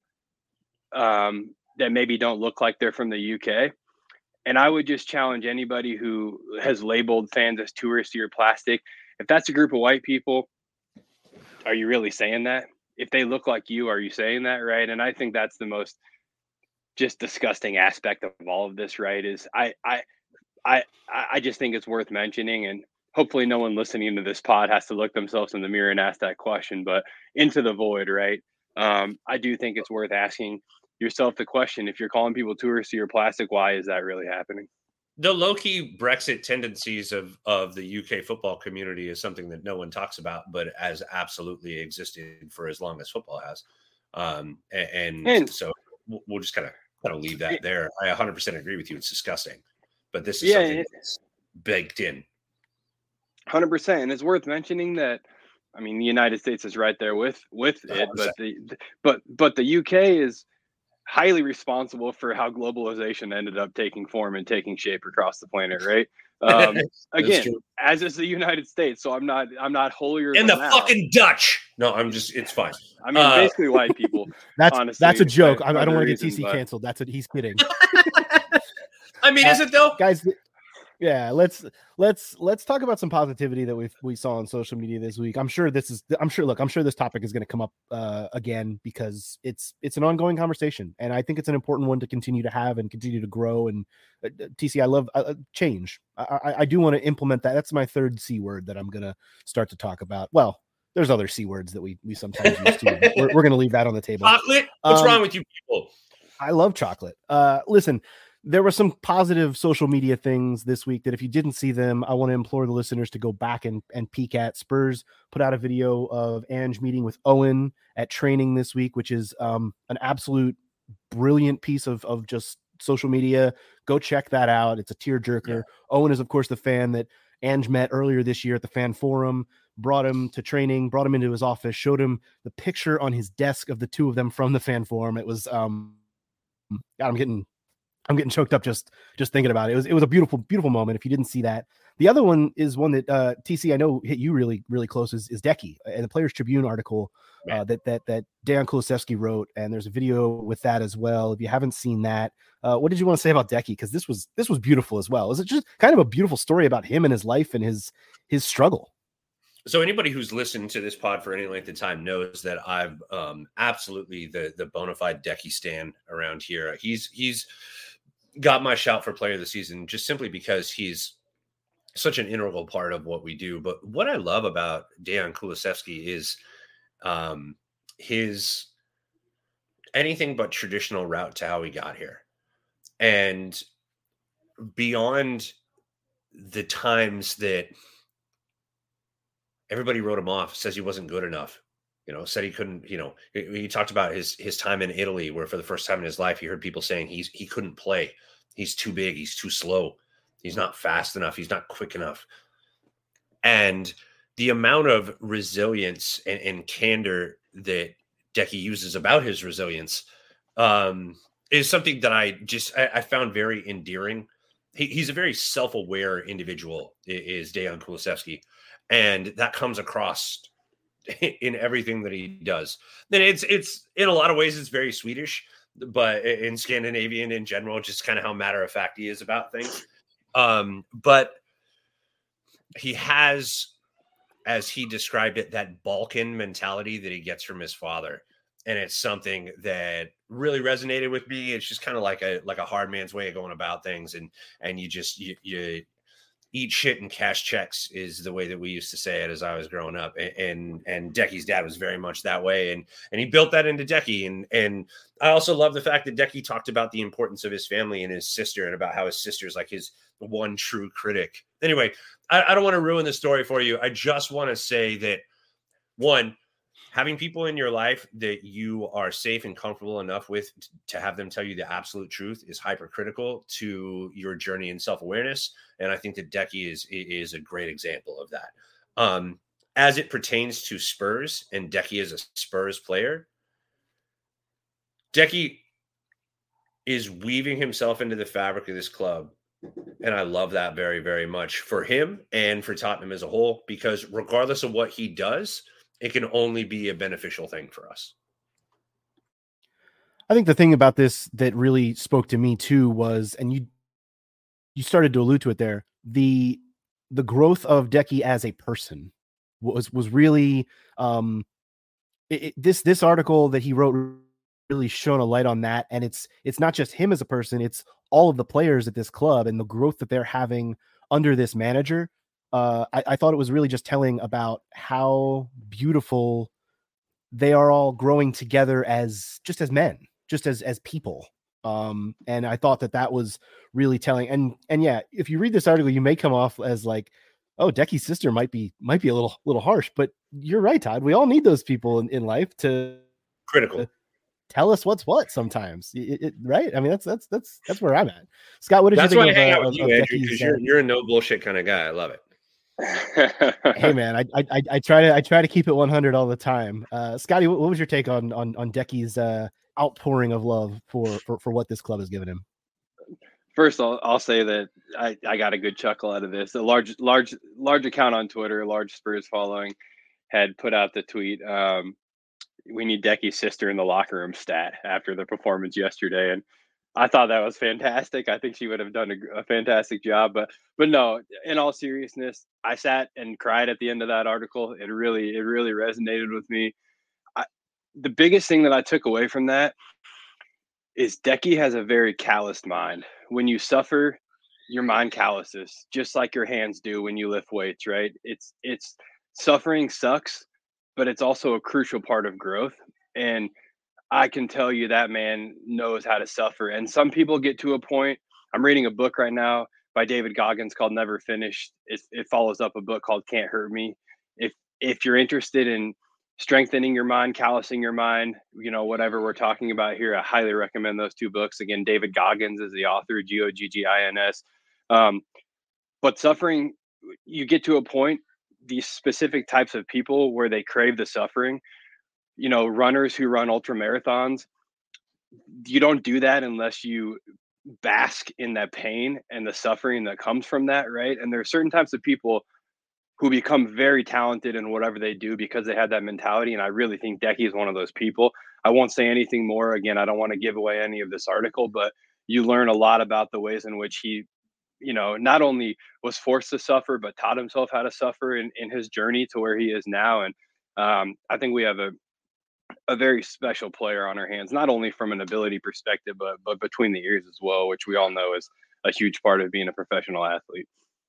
um, that maybe don't look like they're from the U K. And I would just challenge anybody who has labeled fans as touristy or plastic. If that's a group of white people, are you really saying that? If they look like you, are you saying that, right? And I think that's the most just disgusting aspect of all of this, right? Is I I I I just think it's worth mentioning, and hopefully no one listening to this pod has to look themselves in the mirror and ask that question, but into the void, right? Um, I do think it's worth asking yourself the question: if you're calling people touristy or plastic, why is that really happening? The low-key Brexit tendencies of of the U K football community is something that no one talks about, but has absolutely existed for as long as football has. Um, and, And so we'll, we'll just kind of kind of leave that there. I one hundred percent agree with you. It's disgusting, but this is yeah, something it, that's baked in. one hundred percent. And it's worth mentioning that I mean the United States is right there with with it, but the but but the U K is highly responsible for how globalization ended up taking form and taking shape across the planet, right? Um, again, as is the United States. So I'm not I'm not holier and than the thou. fucking Dutch. No, I'm just it's fine. I mean, Uh, basically white people. That's honestly, that's a joke. for I, I don't want to get reason, T C but- canceled. That's a, he's kidding. I mean, Uh, is it though? Guys, th- yeah, let's let's let's talk about some positivity that we we saw on social media this week. I'm sure this is I'm sure look, I'm sure this topic is going to come up uh, again because it's it's an ongoing conversation, and I think it's an important one to continue to have and continue to grow. And uh, T C, I love uh, change. I, I, I do want to implement that. That's my third C word that I'm going to start to talk about. Well, there's other C words that we we sometimes use too. But we're we're going to leave that on the table. Chocolate? What's Um, wrong with you people? I love chocolate. Uh, listen, there were some positive social media things this week that if you didn't see them, I want to implore the listeners to go back and, and peek at. Spurs put out a video of Ange meeting with Owen at training this week, which is um, an absolute brilliant piece of, of just social media. Go check that out. It's a tearjerker. Yeah. Owen is, of course, the fan that Ange met earlier this year at the fan forum, brought him to training, brought him into his office, showed him the picture on his desk of the two of them from the fan forum. It was, um, God, I'm getting, I'm getting choked up just, just thinking about it. It was, it was a beautiful, beautiful moment. If you didn't see that, the other one is one that uh, T C I know hit you really, really close is, is Decky and the Players Tribune article uh, that that that Dejan Kulusevski wrote, and there's a video with that as well. If you haven't seen that, uh, what did you want to say about Decky? Because this was this was beautiful as well. Is it just kind of a beautiful story about him and his life and his his struggle? So anybody who's listened to this pod for any length of time knows that I've um, absolutely the the bona fide Decky stan around here. He's he's got my shout for player of the season just simply because he's such an integral part of what we do. But what I love about Dejan Kulusevski is um, his anything but traditional route to how he got here. And beyond the times that everybody wrote him off, says he wasn't good enough, you know, said he couldn't, you know, he, he talked about his his time in Italy, where for the first time in his life, he heard people saying he's he couldn't play. He's too big. He's too slow. He's not fast enough. He's not quick enough. And the amount of resilience and, and candor that Decky uses about his resilience um, is something that I just, I, I found very endearing. He, he's a very self-aware individual, is Dejan Kulusevski. And that comes across in everything that he does. And it's, it's in a lot of ways, it's very Swedish, but in Scandinavian in general, just kind of how matter of fact he is about things. Um, but he has, as he described it, that Balkan mentality that he gets from his father. And it's something that really resonated with me. It's just kind of like a, like a hard man's way of going about things. And, and you just, you, you eat shit and cash checks is the way that we used to say it as I was growing up. And, and, and Decky's dad was very much that way. And, and he built that into Decky. And, and I also love the fact that Decky talked about the importance of his family and his sister, and about how his sister is like his one true critic. Anyway, I, I don't want to ruin the story for you. I just want to say that, one, having people in your life that you are safe and comfortable enough with to have them tell you the absolute truth is hypercritical to your journey in self-awareness. And I think that Decky is, is a great example of that. Um, as it pertains to Spurs, and Decky is a Spurs player, Decky is weaving himself into the fabric of this club. And I love that very, very much for him and for Tottenham as a whole, because regardless of what he does, it can only be a beneficial thing for us. I think the thing about this that really spoke to me too was, and you you started to allude to it there, the the growth of Decky as a person was was really um, it, it, this this article that he wrote really shone a light on that. And it's it's not just him as a person; it's all of the players at this club and the growth that they're having under this manager. Uh, I, I thought it was really just telling about how beautiful they are all growing together as just as men, just as as people. Um, and I thought that that was really telling. And and yeah, if you read this article, you may come off as like, oh, Decky's sister might be might be a little little harsh, but you're right, Todd. We all need those people in, in life to critical. To tell us what's what sometimes, it, it, right? I mean, that's that's that's that's where I'm at. Scott, what did that's you think why of, I hang uh, out with of, you, of Andrew, Decky's, because you're, uh, you're a no bullshit kind of guy. I love it. Hey man, I, I I try to I try to keep it one hundred all the time. Uh, Scotty, what, what was your take on on on Decky's uh, outpouring of love for, for for what this club has given him? First, I'll I'll say that I, I got a good chuckle out of this. A large large large account on Twitter, a large Spurs following, had put out the tweet. Um, we need Decky's sister in the locker room stat after the performance yesterday, and I thought that was fantastic. I think she would have done a, a fantastic job. But but no, in all seriousness, I sat and cried at the end of that article. It really it really resonated with me. I, the biggest thing that I took away from that is Decky has a very calloused mind. When you suffer, your mind calluses, just like your hands do when you lift weights, right? It's it's suffering sucks, but it's also a crucial part of growth. And I can tell you that man knows how to suffer. And some people get to a point. I'm reading a book right now by David Goggins called Never Finished. It, it follows up a book called Can't Hurt Me. If if you're interested in strengthening your mind, callousing your mind, you know, whatever we're talking about here, I highly recommend those two books. Again, David Goggins is the author, G O G G I N S. Um, but suffering, you get to a point, these specific types of people where they crave the suffering. You know, runners who run ultra marathons, you don't do that unless you bask in that pain and the suffering that comes from that, right? And there are certain types of people who become very talented in whatever they do because they have that mentality. And I really think Decky is one of those people. I won't say anything more. Again, I don't want to give away any of this article, but you learn a lot about the ways in which he, you know, not only was forced to suffer, but taught himself how to suffer in, in his journey to where he is now. And um, I think we have a, a very special player on our hands, not only from an ability perspective, but but between the ears as well, which we all know is a huge part of being a professional athlete.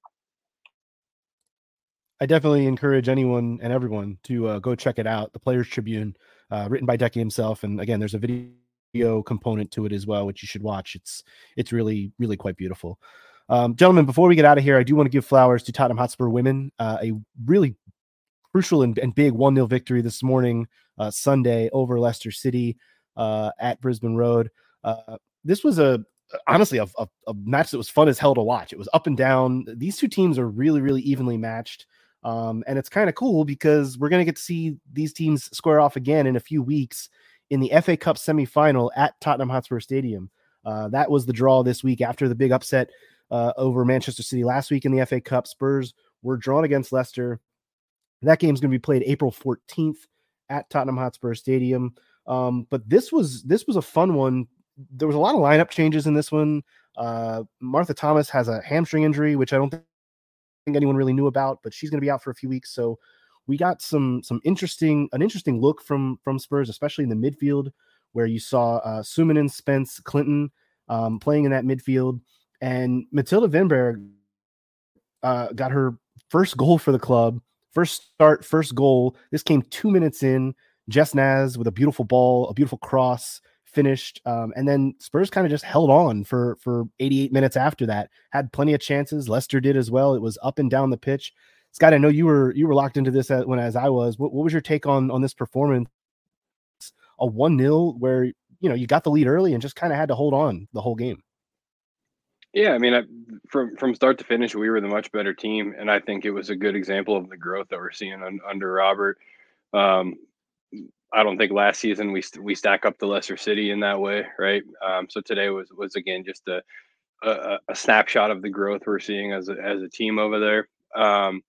I definitely encourage anyone and everyone to uh, go check it out. The Players Tribune, uh, written by Decky himself, and again, there's a video component to it as well, which you should watch. It's it's really really quite beautiful. Um, gentlemen, before we get out of here, I do want to give flowers to Tottenham Hotspur women. Uh, a really crucial and, and big one nil victory this morning, uh, Sunday, over Leicester City uh, at Brisbane Road. Uh, this was a honestly a, a, a match that was fun as hell to watch. It was up and down. These two teams are really, really evenly matched. Um, and it's kind of cool because we're going to get to see these teams square off again in a few weeks in the F A Cup semifinal at Tottenham Hotspur Stadium. Uh, that was the draw this week after the big upset uh, over Manchester City last week in the F A Cup. Spurs were drawn against Leicester. That game's going to be played April fourteenth at Tottenham Hotspur Stadium. Um, but this was this was a fun one. There was a lot of lineup changes in this one. Uh, Martha Thomas has a hamstring injury, which I don't think anyone really knew about, but she's going to be out for a few weeks. So we got some some interesting an interesting look from from Spurs, especially in the midfield, where you saw uh, Sumanen, Spence, Clinton um, playing in that midfield, and Matilda Vinberg uh, got her first goal for the club, first start, first goal. This came two minutes in. Jess Naz with a beautiful ball, a beautiful cross, finished, um, and then Spurs kind of just held on for for eighty-eight minutes after that. Had plenty of chances. Leicester did as well. It was up and down the pitch. Scott, I know you were you were locked into this as, when as I was. What, what was your take on on this performance? A one nil where you know you got the lead early and just kind of had to hold on the whole game. Yeah, I mean, I, from from start to finish, we were the much better team, and I think it was a good example of the growth that we're seeing on, under Robert. Um, I don't think last season we we stack up to Leicester City in that way, right? Um, so today was was again just a, a a snapshot of the growth we're seeing as a, as a team over there. Um,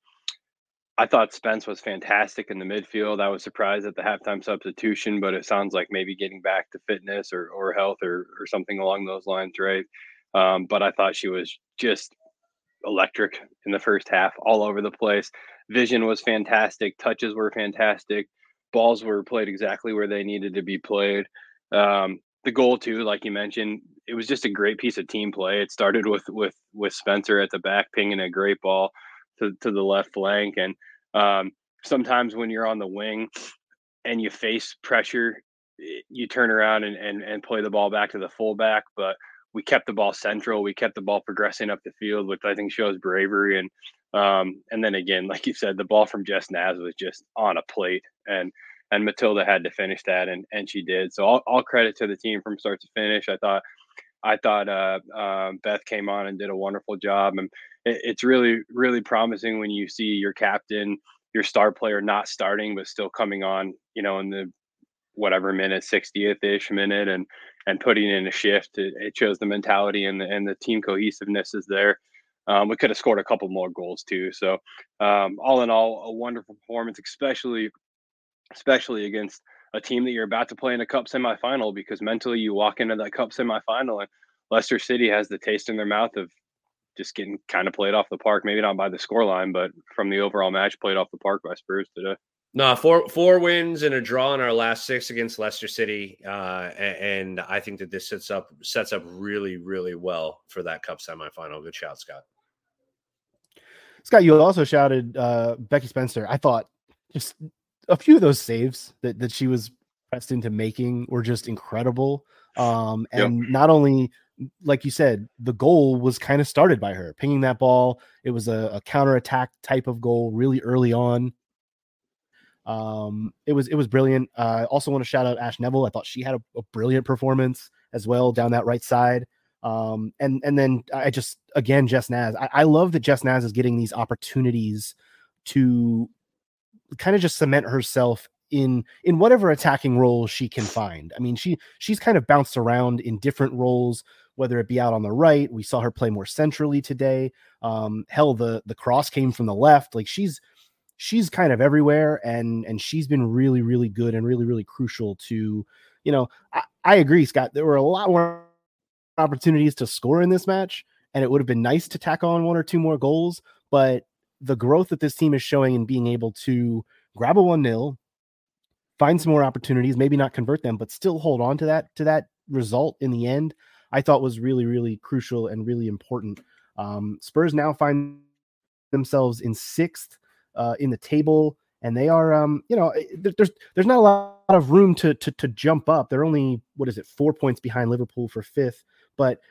I thought Spence was fantastic in the midfield. I was surprised at the halftime substitution, but it sounds like maybe getting back to fitness or or health or or something along those lines, right? Um, but I thought she was just electric in the first half, all over the place. Vision was fantastic. Touches were fantastic. Balls were played exactly where they needed to be played. Um, the goal too, like you mentioned, it was just a great piece of team play. It started with with with Spencer at the back pinging a great ball to, to the left flank. And um, sometimes when you're on the wing and you face pressure, you turn around and, and, and play the ball back to the fullback. But we kept the ball central. We kept the ball progressing up the field, which I think shows bravery. And um, and then again, like you said, the ball from Jess Naz was just on a plate, and and Matilda had to finish that, and and she did. So all, all credit to the team from start to finish. I thought I thought uh, uh, Beth came on and did a wonderful job, and it, it's really really promising when you see your captain, your star player, not starting but still coming on, you know, in the whatever minute, sixtieth ish minute, and and putting in a shift. It, it shows the mentality and the and the team cohesiveness is there. Um, we could have scored a couple more goals too. So um, all in all, a wonderful performance, especially especially against a team that you're about to play in a cup semifinal, because mentally you walk into that cup semifinal and Leicester City has the taste in their mouth of just getting kind of played off the park, maybe not by the scoreline, but from the overall match played off the park by Spurs today. No, four four wins and a draw in our last six against Leicester City, uh, and I think that this sets up sets up really, really well for that cup semifinal. Good shout, Scott. Scott, you also shouted uh, Becky Spencer. I thought just a few of those saves that, that she was pressed into making were just incredible. Um, and yep. Not only, like you said, the goal was kind of started by her pinging that ball. It was a, a counterattack type of goal really early on. Um, it was it was brilliant. Uh, I also want to shout out Ash Neville. I thought she had a, a brilliant performance as well down that right side. Um, and and then I just again Jess Naz. I, I love that Jess Naz is getting these opportunities to kind of just cement herself in in whatever attacking role she can find. I mean, she she's kind of bounced around in different roles, whether it be out on the right. We saw her play more centrally today. Um, hell, the the cross came from the left. Like she's she's kind of everywhere, and and she's been really really good and really really crucial to, you know, I, I agree, Scott. There were a lot more opportunities to score in this match, and it would have been nice to tack on one or two more goals, but the growth that this team is showing in being able to grab a one nil, find some more opportunities, maybe not convert them, but still hold on to that to that result in the end, I thought was really really crucial and really important. Um, Spurs now find themselves in sixth uh, in the table, and they are, um, you know, there's there's not a lot of room to to to jump up. They're only, what is it, four points behind Liverpool for fifth, but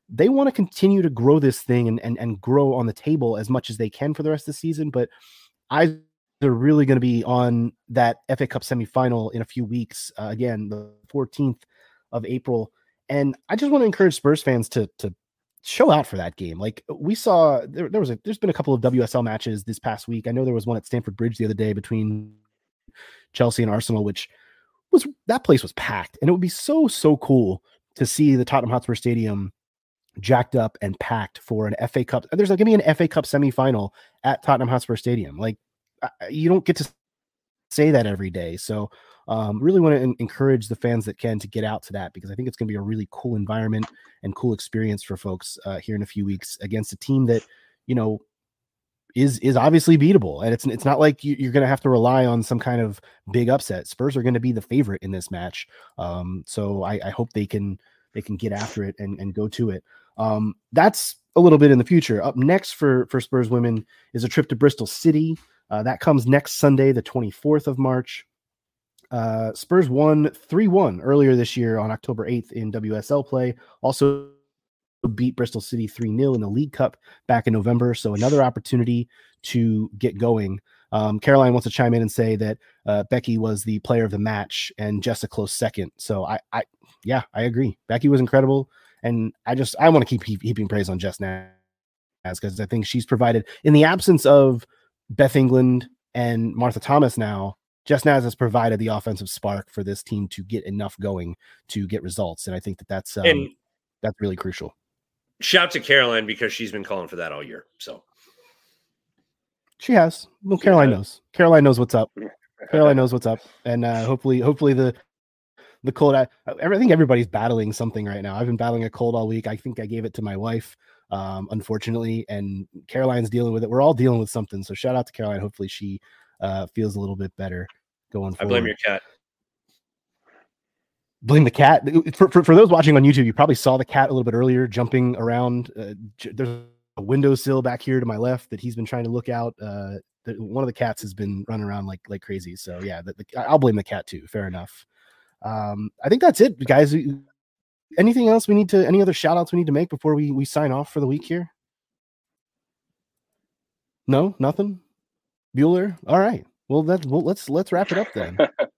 they want to continue to grow this thing and, and, and grow on the table as much as they can for the rest of the season. But I, they're really going to be on that F A Cup semifinal in a few weeks. Uh, again, the fourteenth of April. And I just want to encourage Spurs fans to, to show out for that game. Like we saw there, there was a, there's been a couple of W S L matches this past week. I know there was one at Stamford Bridge the other day between Chelsea and Arsenal, which was, that place was packed. And it would be so, so cool to see the Tottenham Hotspur Stadium jacked up and packed for an F A Cup. There's like going to be an F A Cup semifinal at Tottenham Hotspur Stadium. Like you don't get to say that every day. So um, really want to encourage the fans that can to get out to that, because I think it's going to be a really cool environment and cool experience for folks uh, here in a few weeks against a team that, you know, is, is obviously beatable. And it's, it's not like you, you're going to have to rely on some kind of big upset. Spurs are going to be the favorite in this match. Um, so I, I hope they can, they can get after it and, and go to it. Um, that's a little bit in the future. Up next for, for Spurs women is a trip to Bristol City. Uh, that comes next Sunday, the twenty-fourth of March. Uh, Spurs won three one earlier this year on October eighth in W S L play. Also beat Bristol City three nil in the League Cup back in November. So another opportunity to get going. Um, Caroline wants to chime in and say that uh, Becky was the player of the match and Jess a close second. So I, I, yeah, I agree. Becky was incredible. And I just, I want to keep heaping praise on Jess Naz, because I think she's provided, in the absence of Beth England and Martha Thomas now, Jess Naz has provided the offensive spark for this team to get enough going to get results. And I think that that's, um, and that's really crucial. Shout to Caroline, because she's been calling for that all year. So she has. Well, Caroline yeah. knows. Caroline knows what's up. Caroline knows what's up. And uh, hopefully, hopefully the, the cold, I, I think everybody's battling something right now. I've been battling a cold all week. I think I gave it to my wife, um, unfortunately, and Caroline's dealing with it. We're all dealing with something. So shout out to Caroline. Hopefully she uh, feels a little bit better going forward. I blame your cat. Blame the cat. For, for, for those watching on YouTube, you probably saw the cat a little bit earlier jumping around. Uh, there's a windowsill back here to my left that he's been trying to look out. Uh, the, one of the cats has been running around like like crazy. So yeah, the, the, I'll blame the cat too. Fair enough. Um, I think that's it, guys. Anything else we need to, any other shout outs we need to make before we, we sign off for the week here? No, nothing. Bueller. All right. Well, that well, let's, let's wrap it up then.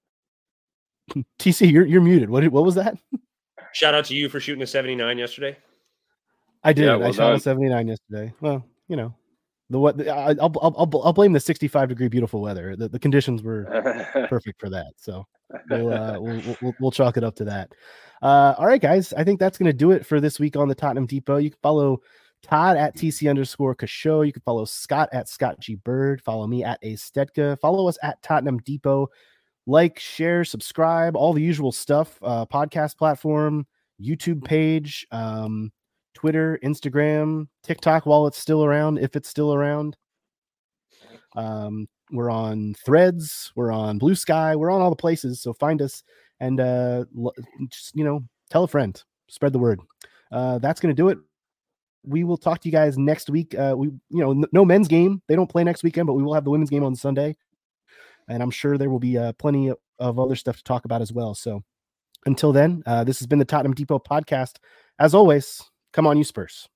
T C, you're, you're muted. What, what was that? Shout out to you for shooting a seventy-nine yesterday. I did. Yeah, well I shot done. a seventy-nine yesterday. Well, you know, the what the, I, I'll, I'll, I'll blame the sixty-five degree beautiful weather. The, the conditions were perfect for that. So we'll, uh, we'll, we'll, we'll chalk it up to that. Uh, all right, guys. I think that's going to do it for this week on the Tottenham Depot. You can follow Todd at T C underscore Kasho. You can follow Scott at Scott G Bird. Follow me at A Stetka. Follow us at Tottenham Depot. Like, share, subscribe, all the usual stuff. Uh, podcast platform, YouTube page, um, Twitter, Instagram, TikTok while it's still around, if it's still around. Um, we're on Threads, we're on Blue Sky, we're on all the places. So find us and uh, just, you know, tell a friend, spread the word. Uh, that's going to do it. We will talk to you guys next week. Uh, we, you know, n- no men's game. They don't play next weekend, but we will have the women's game on Sunday. And I'm sure there will be uh, plenty of, of other stuff to talk about as well. So until then, uh, this has been the Tottenham Depot podcast. As always, come on, you Spurs.